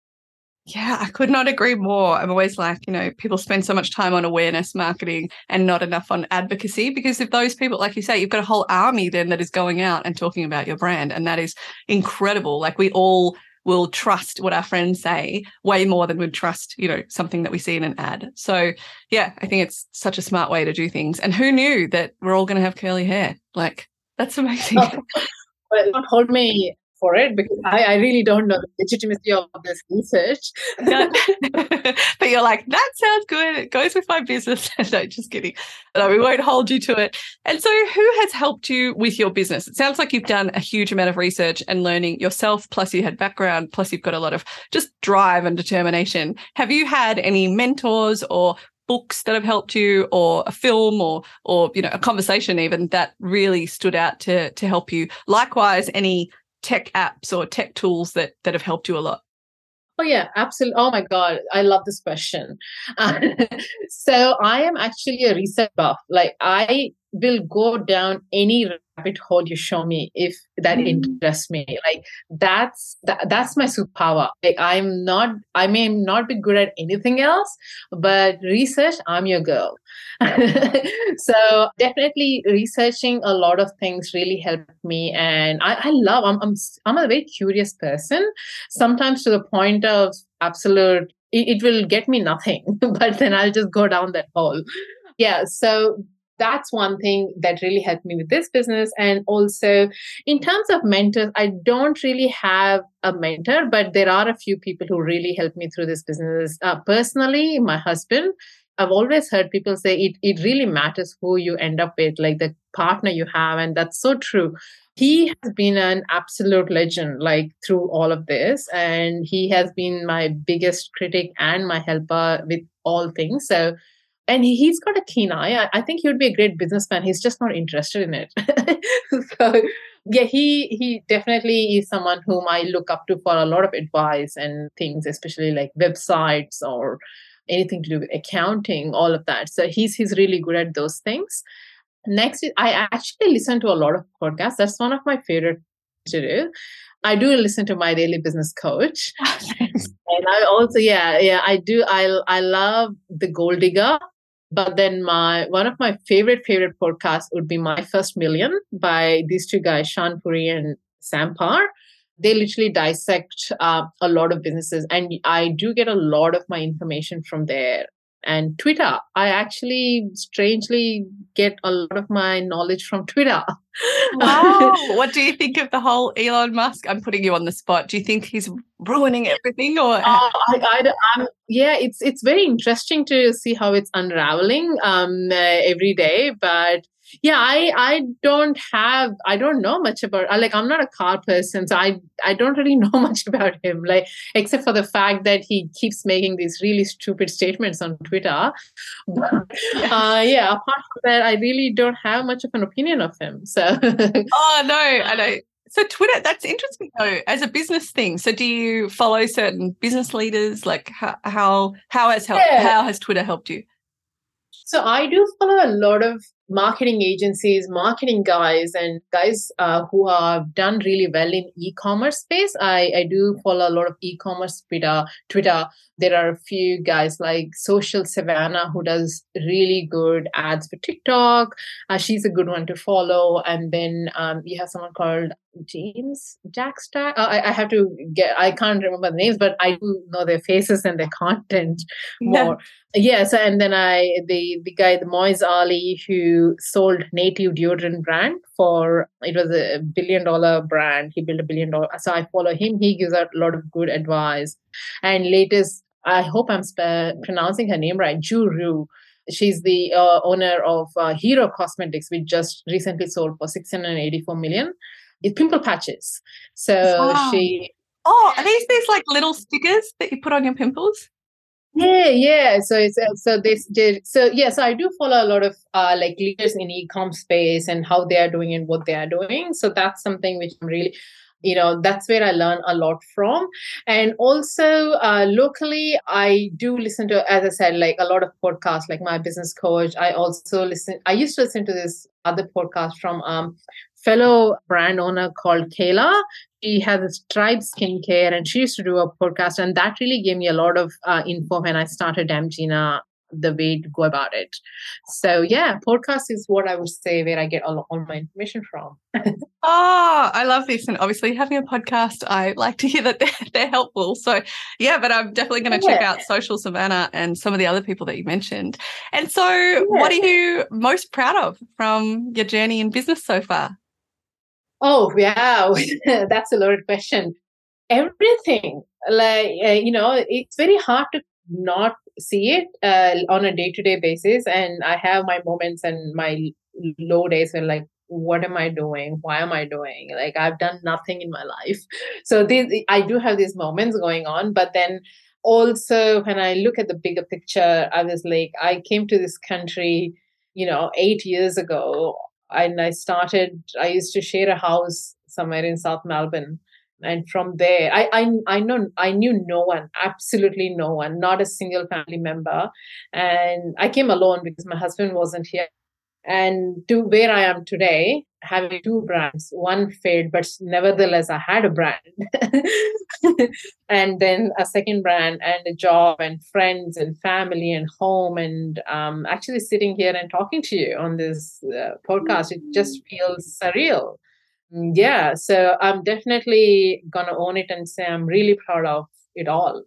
Yeah, I could not agree more. I'm always like, you know, people spend so much time on awareness marketing and not enough on advocacy because if those people, like you say, you've got a whole army then that is going out and talking about your brand. And that is incredible. Like we all will trust what our friends say way more than we'd trust, you know, something that we see in an ad. So yeah, I think it's such a smart way to do things. And who knew that we're all going to have curly hair? Like, that's amazing. Well, don't hold me for it because I, I really don't know the legitimacy of this research. But you're like, that sounds good. It goes with my business. No, just kidding. No, we won't hold you to it. And so who has helped you with your business? It sounds like you've done a huge amount of research and learning yourself, plus you had background, plus you've got a lot of just drive and determination. Have you had any mentors or books that have helped you, or a film, or or you know, a conversation even that really stood out to to help you? Likewise, any tech apps or tech tools that that have helped you a lot? Oh yeah, absolutely. Oh my God, I love this question. Uh, so I am actually a research buff. Like I will go down any rabbit hole you show me if that mm. interests me. Like that's that, that's my superpower. Like I'm not, I may not be good at anything else, but research, I'm your girl. So definitely researching a lot of things really helped me, and I, I love. I'm I'm I'm a very curious person. Sometimes to the point of absolute, it, it will get me nothing, but then I'll just go down that hole. Yeah. So that's one thing that really helped me with this business. And also in terms of mentors, I don't really have a mentor, but there are a few people who really helped me through this business. Uh, personally, my husband, I've always heard people say it, it really matters who you end up with, like the partner you have. And that's so true. He has been an absolute legend, like through all of this. And he has been my biggest critic and my helper with all things. So, and he's got a keen eye. I, I think he would be a great businessman. He's just not interested in it. So yeah, he he definitely is someone whom I look up to for a lot of advice and things, especially like websites or anything to do with accounting, all of that. So he's he's really good at those things. Next, I actually listen to a lot of podcasts. That's one of my favorite to do. I do listen to My Daily Business Coach. And I also, yeah, yeah, I do. I I love The Gold Digger. But then my one of my favorite, favorite podcasts would be My First Million by these two guys, Sean Puri and Sam Parr. they literally dissect uh, a lot of businesses, and I do get a lot of my information from there. And Twitter, I actually strangely get a lot of my knowledge from Twitter. Wow. What do you think of the whole Elon Musk? I'm putting you on the spot. Do you think he's ruining everything, or? Uh, I, I, I'm, yeah, it's it's very interesting to see how it's unraveling um, uh, every day. But yeah, I I don't have I don't know much about, like, I'm not a car person, so I I don't really know much about him, like, except for the fact that he keeps making these really stupid statements on Twitter. But, uh, yeah, apart from that, I really don't have much of an opinion of him. So oh no, I know. So Twitter, that's interesting though, as a business thing. So do you follow certain business leaders? Like how how, how has helped, yeah. how has Twitter helped you? So I do follow a lot of marketing agencies, marketing guys, and guys uh, who have done really well in e-commerce space. I, I do follow a lot of e-commerce Twitter. Twitter. There are a few guys like Social Savannah who does really good ads for TikTok. Uh, she's a good one to follow. And then um, you have someone called James Jackstack. Uh, I, I have to get, I can't remember the names, but I do know their faces and their content more. Yeah. yeah so, and then I, the, the guy, the Moise Ali, who sold Native deodorant brand for, it was a billion dollar brand. He built a billion dollar. So I follow him. He gives out a lot of good advice. And latest, I hope I'm sp- pronouncing her name right, Ju Ryu. She's the uh, owner of uh, Hero Cosmetics, which just recently sold for six hundred eighty-four million. It's pimple patches. So wow. she. Oh, are these these like little stickers that you put on your pimples? Yeah, yeah. So it's uh, so this did so yeah. So I do follow a lot of uh, like leaders in e-com space and how they are doing and what they are doing. So that's something which I'm really. You know, that's where I learn a lot from. And also uh, locally, I do listen to, as I said, like a lot of podcasts, like My Business Coach. I also listen, I used to listen to this other podcast from um fellow brand owner called Kayla. She has this Tribe Skincare, and she used to do a podcast. And that really gave me a lot of uh, info when I started Damgina, the way to go about it. So yeah, podcast is what I would say where I get all, all my information from. Oh, I love this. And obviously having a podcast, I like to hear that they're, they're helpful. So yeah, but I'm definitely going to yeah. check out Social Savannah and some of the other people that you mentioned. And so yeah. what are you most proud of from your journey in business so far? Oh, wow. That's a loaded question. Everything. Like, uh, you know, it's very hard to not see it uh, on a day-to-day basis. And I have my moments and my low days where like, what am I doing? Why am I doing? Like, I've done nothing in my life. So these, I do have these moments going on. But then also when I look at the bigger picture, I was like, I came to this country, you know, eight years ago. And I started, I used to share a house somewhere in South Melbourne. And from there, I, I I know I knew no one, absolutely no one, not a single family member. And I came alone because my husband wasn't here. And to where I am today, having two brands, one failed, but nevertheless, I had a brand. And then a second brand and a job and friends and family and home. And um, actually sitting here and talking to you on this uh, podcast, it just feels surreal. Yeah, so I'm definitely going to own it and say I'm really proud of it all.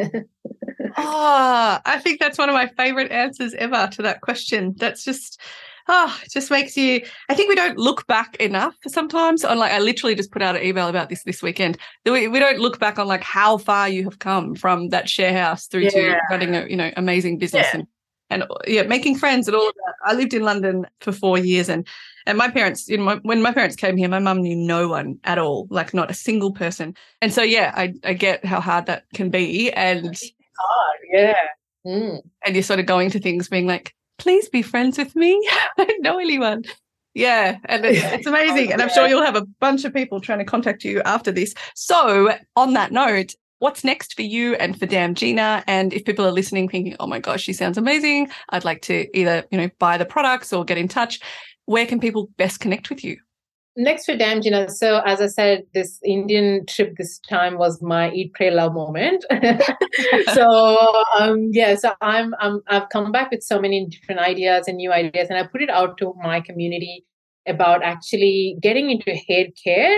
Oh, I think that's one of my favorite answers ever to that question. That's just, oh, it just makes you, I think we don't look back enough sometimes on like, I literally just put out an email about this this weekend. We, we don't look back on like how far you have come from that share house through yeah. to running a, you know, amazing business yeah. and And yeah, making friends and all of that. I lived in London for four years and and my parents, you know, my, when my parents came here, my mum knew no one at all, like not a single person. And so, yeah, I, I get how hard that can be. And it's hard, yeah. Mm. And you're sort of going to things being like, please be friends with me. I don't know anyone. Yeah, and it's, it's amazing. And I'm sure you'll have a bunch of people trying to contact you after this. So on that note, what's next for you and for Damgina? And if people are listening thinking, oh my gosh, she sounds amazing, I'd like to either, you know, buy the products or get in touch, where can people best connect with you? Next for Damgina. So as I said, this Indian trip this time was my eat, pray, love moment. so um, yeah, so I'm, I'm I've come back with so many different ideas and new ideas, and I put it out to my community about actually getting into hair care.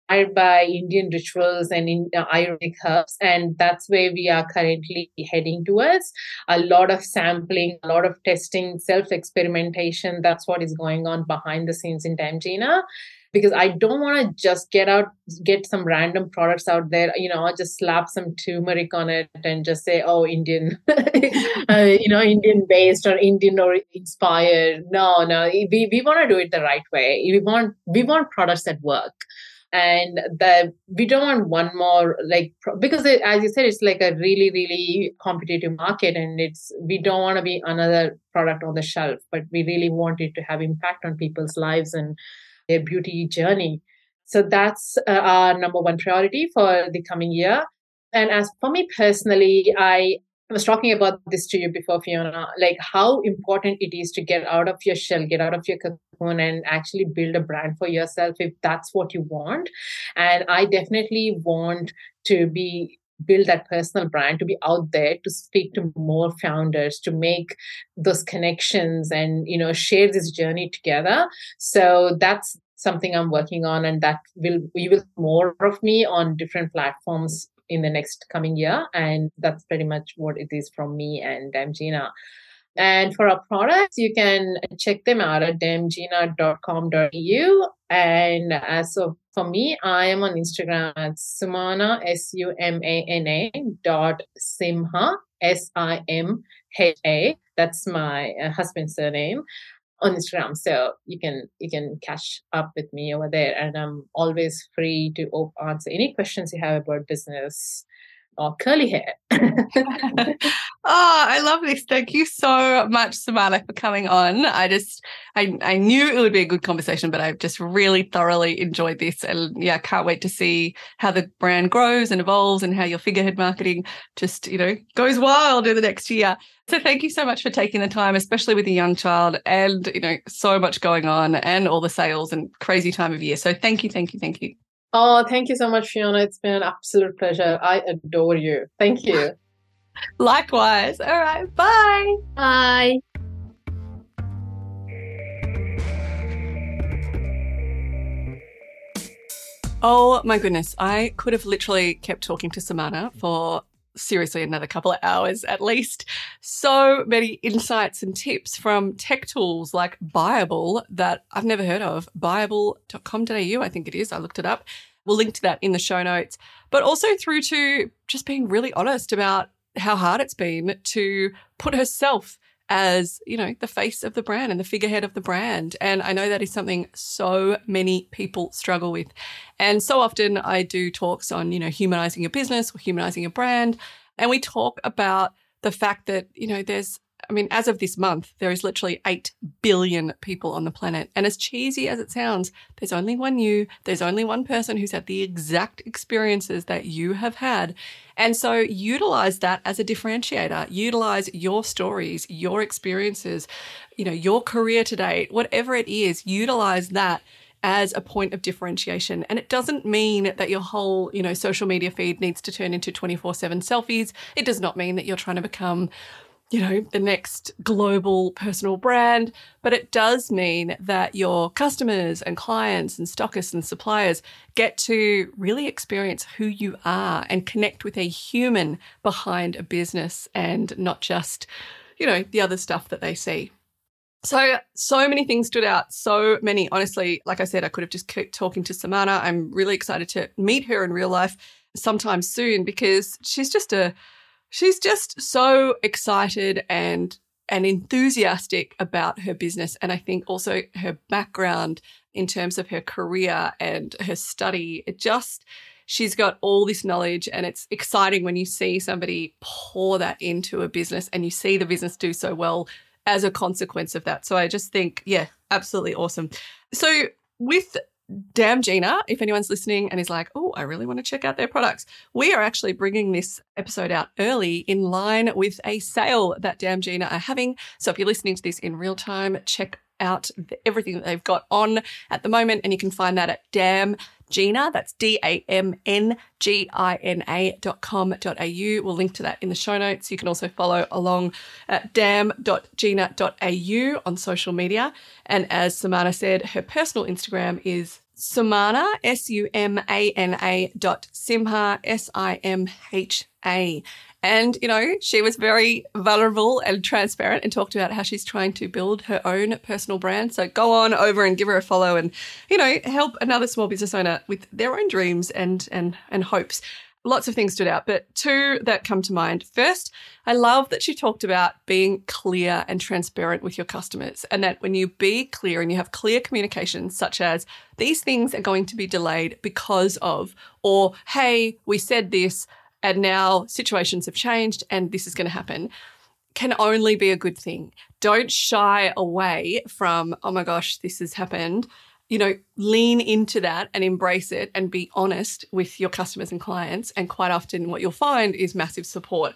inspired by Indian rituals and in uh, Ayurvedic herbs. And that's where we are currently heading towards. A lot of sampling, a lot of testing, self-experimentation. That's what is going on behind the scenes in Damgina. Because I don't want to just get out, get some random products out there, you know, just slap some turmeric on it and just say, oh, Indian, uh, you know, Indian based or Indian or inspired. No, no, we, we want to do it the right way. We want, we want products that work. And the, we don't want one more, like, because it, as you said, it's like a really, really competitive market, and it's, we don't want to be another product on the shelf, but we really want it to have impact on people's lives and their beauty journey. So that's uh, our number one priority for the coming year. And as for me personally, I was talking about this to you before, Fiona, like how important it is to get out of your shell, get out of your cocoon and actually build a brand for yourself if that's what you want. And I definitely want to be build that personal brand, to be out there, to speak to more founders, to make those connections and, you know, share this journey together. So that's something I'm working on, and that will, you will more of me on different platforms in the next coming year. And that's pretty much what it is from me and Damgina. And for our products, you can check them out at damgina dot com dot a u. And uh, so for me, I am on Instagram at Sumana, S U M A N A dot Simha, S I M H A. That's my uh, husband's surname on Instagram. So you can you can catch up with me over there. And I'm always free to op- answer any questions you have about business or curly hair. Oh, I love this. Thank you so much, Sumana, for coming on. I just, I, I knew it would be a good conversation, but I've just really thoroughly enjoyed this. And yeah, can't wait to see how the brand grows and evolves and how your figurehead marketing just, you know, goes wild in the next year. So thank you so much for taking the time, especially with a young child and, you know, so much going on and all the sales and crazy time of year. So thank you, thank you, thank you. Oh, thank you so much, Fiona. It's been an absolute pleasure. I adore you. Thank you. Likewise. All right. Bye. Bye. Oh my goodness. I could have literally kept talking to Sumana for seriously another couple of hours at least. So many insights and tips from tech tools like Buyable that I've never heard of. buyable dot com dot a u, I think it is. I looked it up. We'll link to that in the show notes, but also through to just being really honest about how hard it's been to put herself as, you know, the face of the brand and the figurehead of the brand. And I know that is something so many people struggle with. And so often I do talks on, you know, humanizing your business or humanizing your brand. And we talk about the fact that, you know, there's, I mean, as of this month, there is literally eight billion people on the planet. And as cheesy as it sounds, there's only one you, there's only one person who's had the exact experiences that you have had. And so utilize that as a differentiator, utilize your stories, your experiences, you know, your career to date, whatever it is, utilize that as a point of differentiation. And it doesn't mean that your whole, you know, social media feed needs to turn into twenty-four seven selfies. It does not mean that you're trying to become, you know, the next global personal brand, but it does mean that your customers and clients and stockists and suppliers get to really experience who you are and connect with a human behind a business and not just, you know, the other stuff that they see. So, so many things stood out. So many, honestly, like I said, I could have just kept talking to Sumana. I'm really excited to meet her in real life sometime soon because she's just a She's just so excited and and enthusiastic about her business. And I think also her background in terms of her career and her study, it just, she's got all this knowledge, and it's exciting when you see somebody pour that into a business and you see the business do so well as a consequence of that. So I just think, yeah, absolutely awesome. So with Damgina, if anyone's listening and is like, oh, I really want to check out their products, we are actually bringing this episode out early in line with a sale that Damgina are having. So if you're listening to this in real time, check out the, everything that they've got on at the moment, and you can find that at Damgina, that's D A M N G I N A dot com dot a u. We'll link to that in the show notes. You can also follow along at dam dot gina dot a u on social media. And as Sumana said, her personal Instagram is Sumana, S U M A N A dot Simha, S I M H A. And, you know, she was very vulnerable and transparent and talked about how she's trying to build her own personal brand. So go on over and give her a follow and, you know, help another small business owner with their own dreams and and and hopes. Lots of things stood out, but two that come to mind. First, I love that she talked about being clear and transparent with your customers, and that when you be clear and you have clear communication, such as these things are going to be delayed because of, or, hey, we said this and now situations have changed and this is going to happen, can only be a good thing. Don't shy away from, oh my gosh, this has happened. You know, lean into that and embrace it and be honest with your customers and clients. And quite often what you'll find is massive support.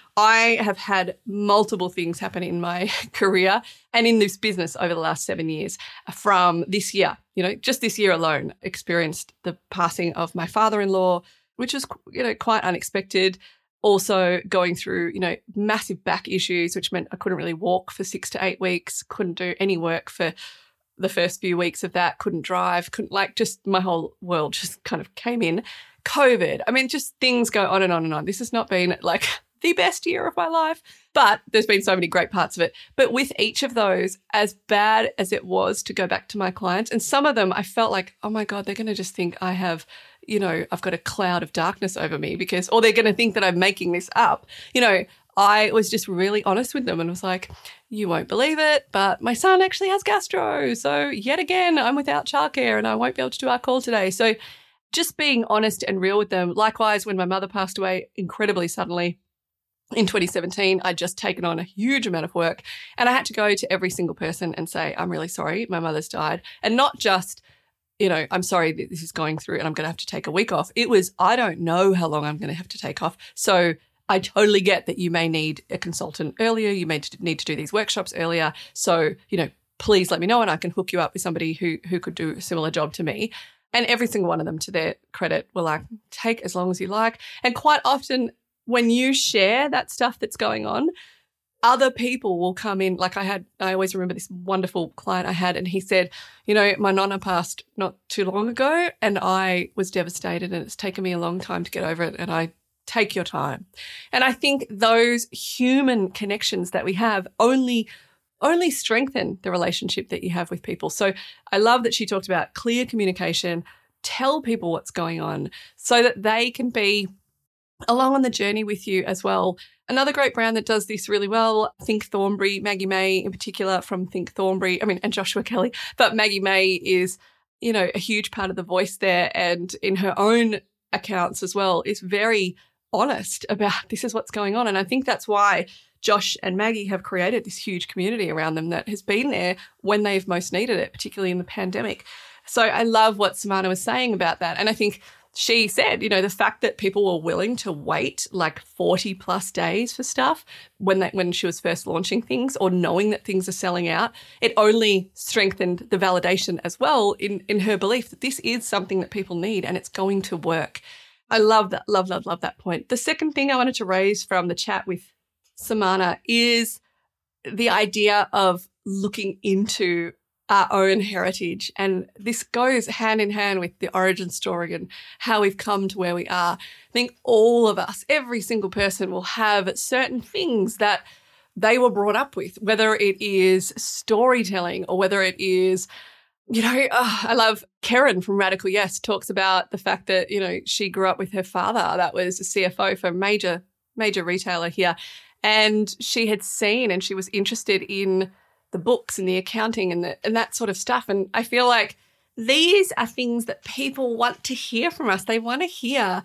I have had multiple things happen in my career and in this business over the last seven years from this year. You know, just this year alone, experienced the passing of my father-in-law, which was, you know, quite unexpected. Also going through, you know, massive back issues, which meant I couldn't really walk for six to eight weeks, couldn't do any work for the first few weeks of that, couldn't drive, couldn't like just my whole world just kind of came in. COVID. I mean, just things go on and on and on. This has not been like the best year of my life, but there's been so many great parts of it. But with each of those, as bad as it was to go back to my clients, and some of them I felt like, oh my God, they're going to just think I have, you know, I've got a cloud of darkness over me because, or they're going to think that I'm making this up. You know, I was just really honest with them and was like, you won't believe it, but my son actually has gastro. So yet again, I'm without childcare and I won't be able to do our call today. So just being honest and real with them. Likewise, when my mother passed away incredibly suddenly in twenty seventeen, I'd just taken on a huge amount of work and I had to go to every single person and say, I'm really sorry, my mother's died. And not just, you know, I'm sorry that this is going through and I'm going to have to take a week off. It was, I don't know how long I'm going to have to take off. So I totally get that you may need a consultant earlier. You may need to do these workshops earlier. So, you know, please let me know and I can hook you up with somebody who who could do a similar job to me. And every single one of them, to their credit, were like, take as long as you like. And quite often when you share that stuff that's going on, other people will come in. Like I had, I always remember this wonderful client I had, and he said, you know, my nonna passed not too long ago and I was devastated and it's taken me a long time to get over it. And I take your time. And I think those human connections that we have only only strengthen the relationship that you have with people. So I love that she talked about clear communication, tell people what's going on so that they can be along on the journey with you as well. Another great brand that does this really well, Think Thornbury, Maggie May in particular from Think Thornbury, I mean, and Joshua Kelly, but Maggie May is, you know, a huge part of the voice there, and in her own accounts as well is very honest about this is what's going on. And I think that's why Josh and Maggie have created this huge community around them that has been there when they've most needed it, particularly in the pandemic. So I love what Sumana was saying about that. And I think she said, you know, the fact that people were willing to wait like forty plus days for stuff when they, when she was first launching things, or knowing that things are selling out, it only strengthened the validation as well in, in her belief that this is something that people need and it's going to work. I love that, love, love, love that point. The second thing I wanted to raise from the chat with Sumana is the idea of looking into our own heritage. And this goes hand in hand with the origin story and how we've come to where we are. I think all of us, every single person will have certain things that they were brought up with, whether it is storytelling or whether it is, you know, oh, I love Karen from Radical Yes talks about the fact that, you know, she grew up with her father that was a C F O for a major, major retailer here. And she had seen and she was interested in the books and the accounting and the, and that sort of stuff. And I feel like these are things that people want to hear from us. They want to hear,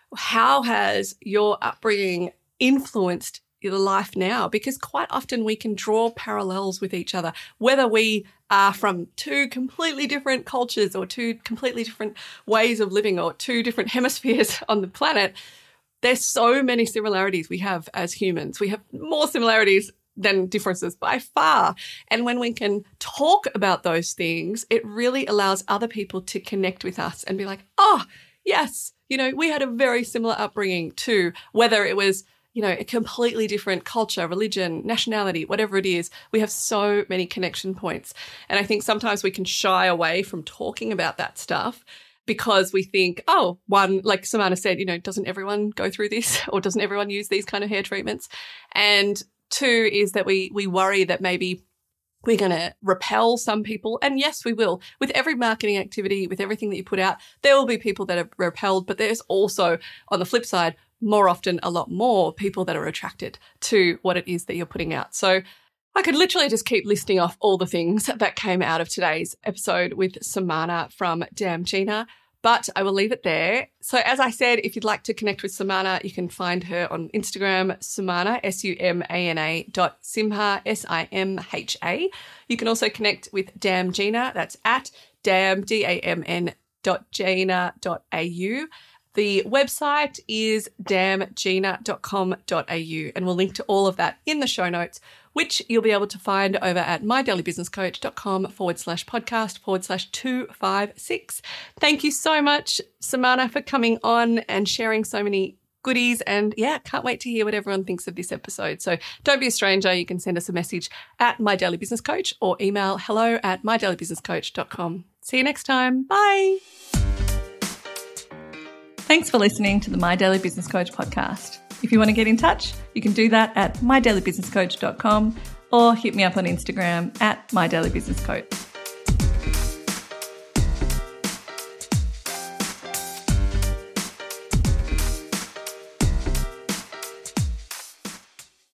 how has your upbringing influenced your life now? Because quite often we can draw parallels with each other, whether we are from two completely different cultures or two completely different ways of living or two different hemispheres on the planet. There's so many similarities we have as humans. We have more similarities than differences by far. And when we can talk about those things, it really allows other people to connect with us and be like, oh, yes, you know, we had a very similar upbringing too, whether it was, you know, a completely different culture, religion, nationality, whatever it is. We have so many connection points. And I think sometimes we can shy away from talking about that stuff because we think, oh, one, like Samana said, you know, doesn't everyone go through this or doesn't everyone use these kind of hair treatments? And two is that we we worry that maybe we're going to repel some people. And yes, we will. With every marketing activity, with everything that you put out, there will be people that are repelled, but there's also, on the flip side, more often a lot more people that are attracted to what it is that you're putting out. So I could literally just keep listing off all the things that came out of today's episode with Samana from Damn Gina, but I will leave it there. So as I said, if you'd like to connect with Samana, you can find her on Instagram, Sumana, S U M A N A dot Simha, S I M H A. You can also connect with Damn Gina. That's at damn, D A M N dot Gina dot A U. The website is damn gina dot com dot a u, and we'll link to all of that in the show notes, which you'll be able to find over at mydailybusinesscoach.com forward slash podcast forward slash 256. Thank you so much, Samana, for coming on and sharing so many goodies. And yeah, can't wait to hear what everyone thinks of this episode. So don't be a stranger. You can send us a message at My Daily Business Coach or email hello at my daily business coach dot com. See you next time. Bye. Thanks for listening to the My Daily Business Coach podcast. If you want to get in touch, you can do that at my daily business coach dot com or hit me up on Instagram at my daily business coach.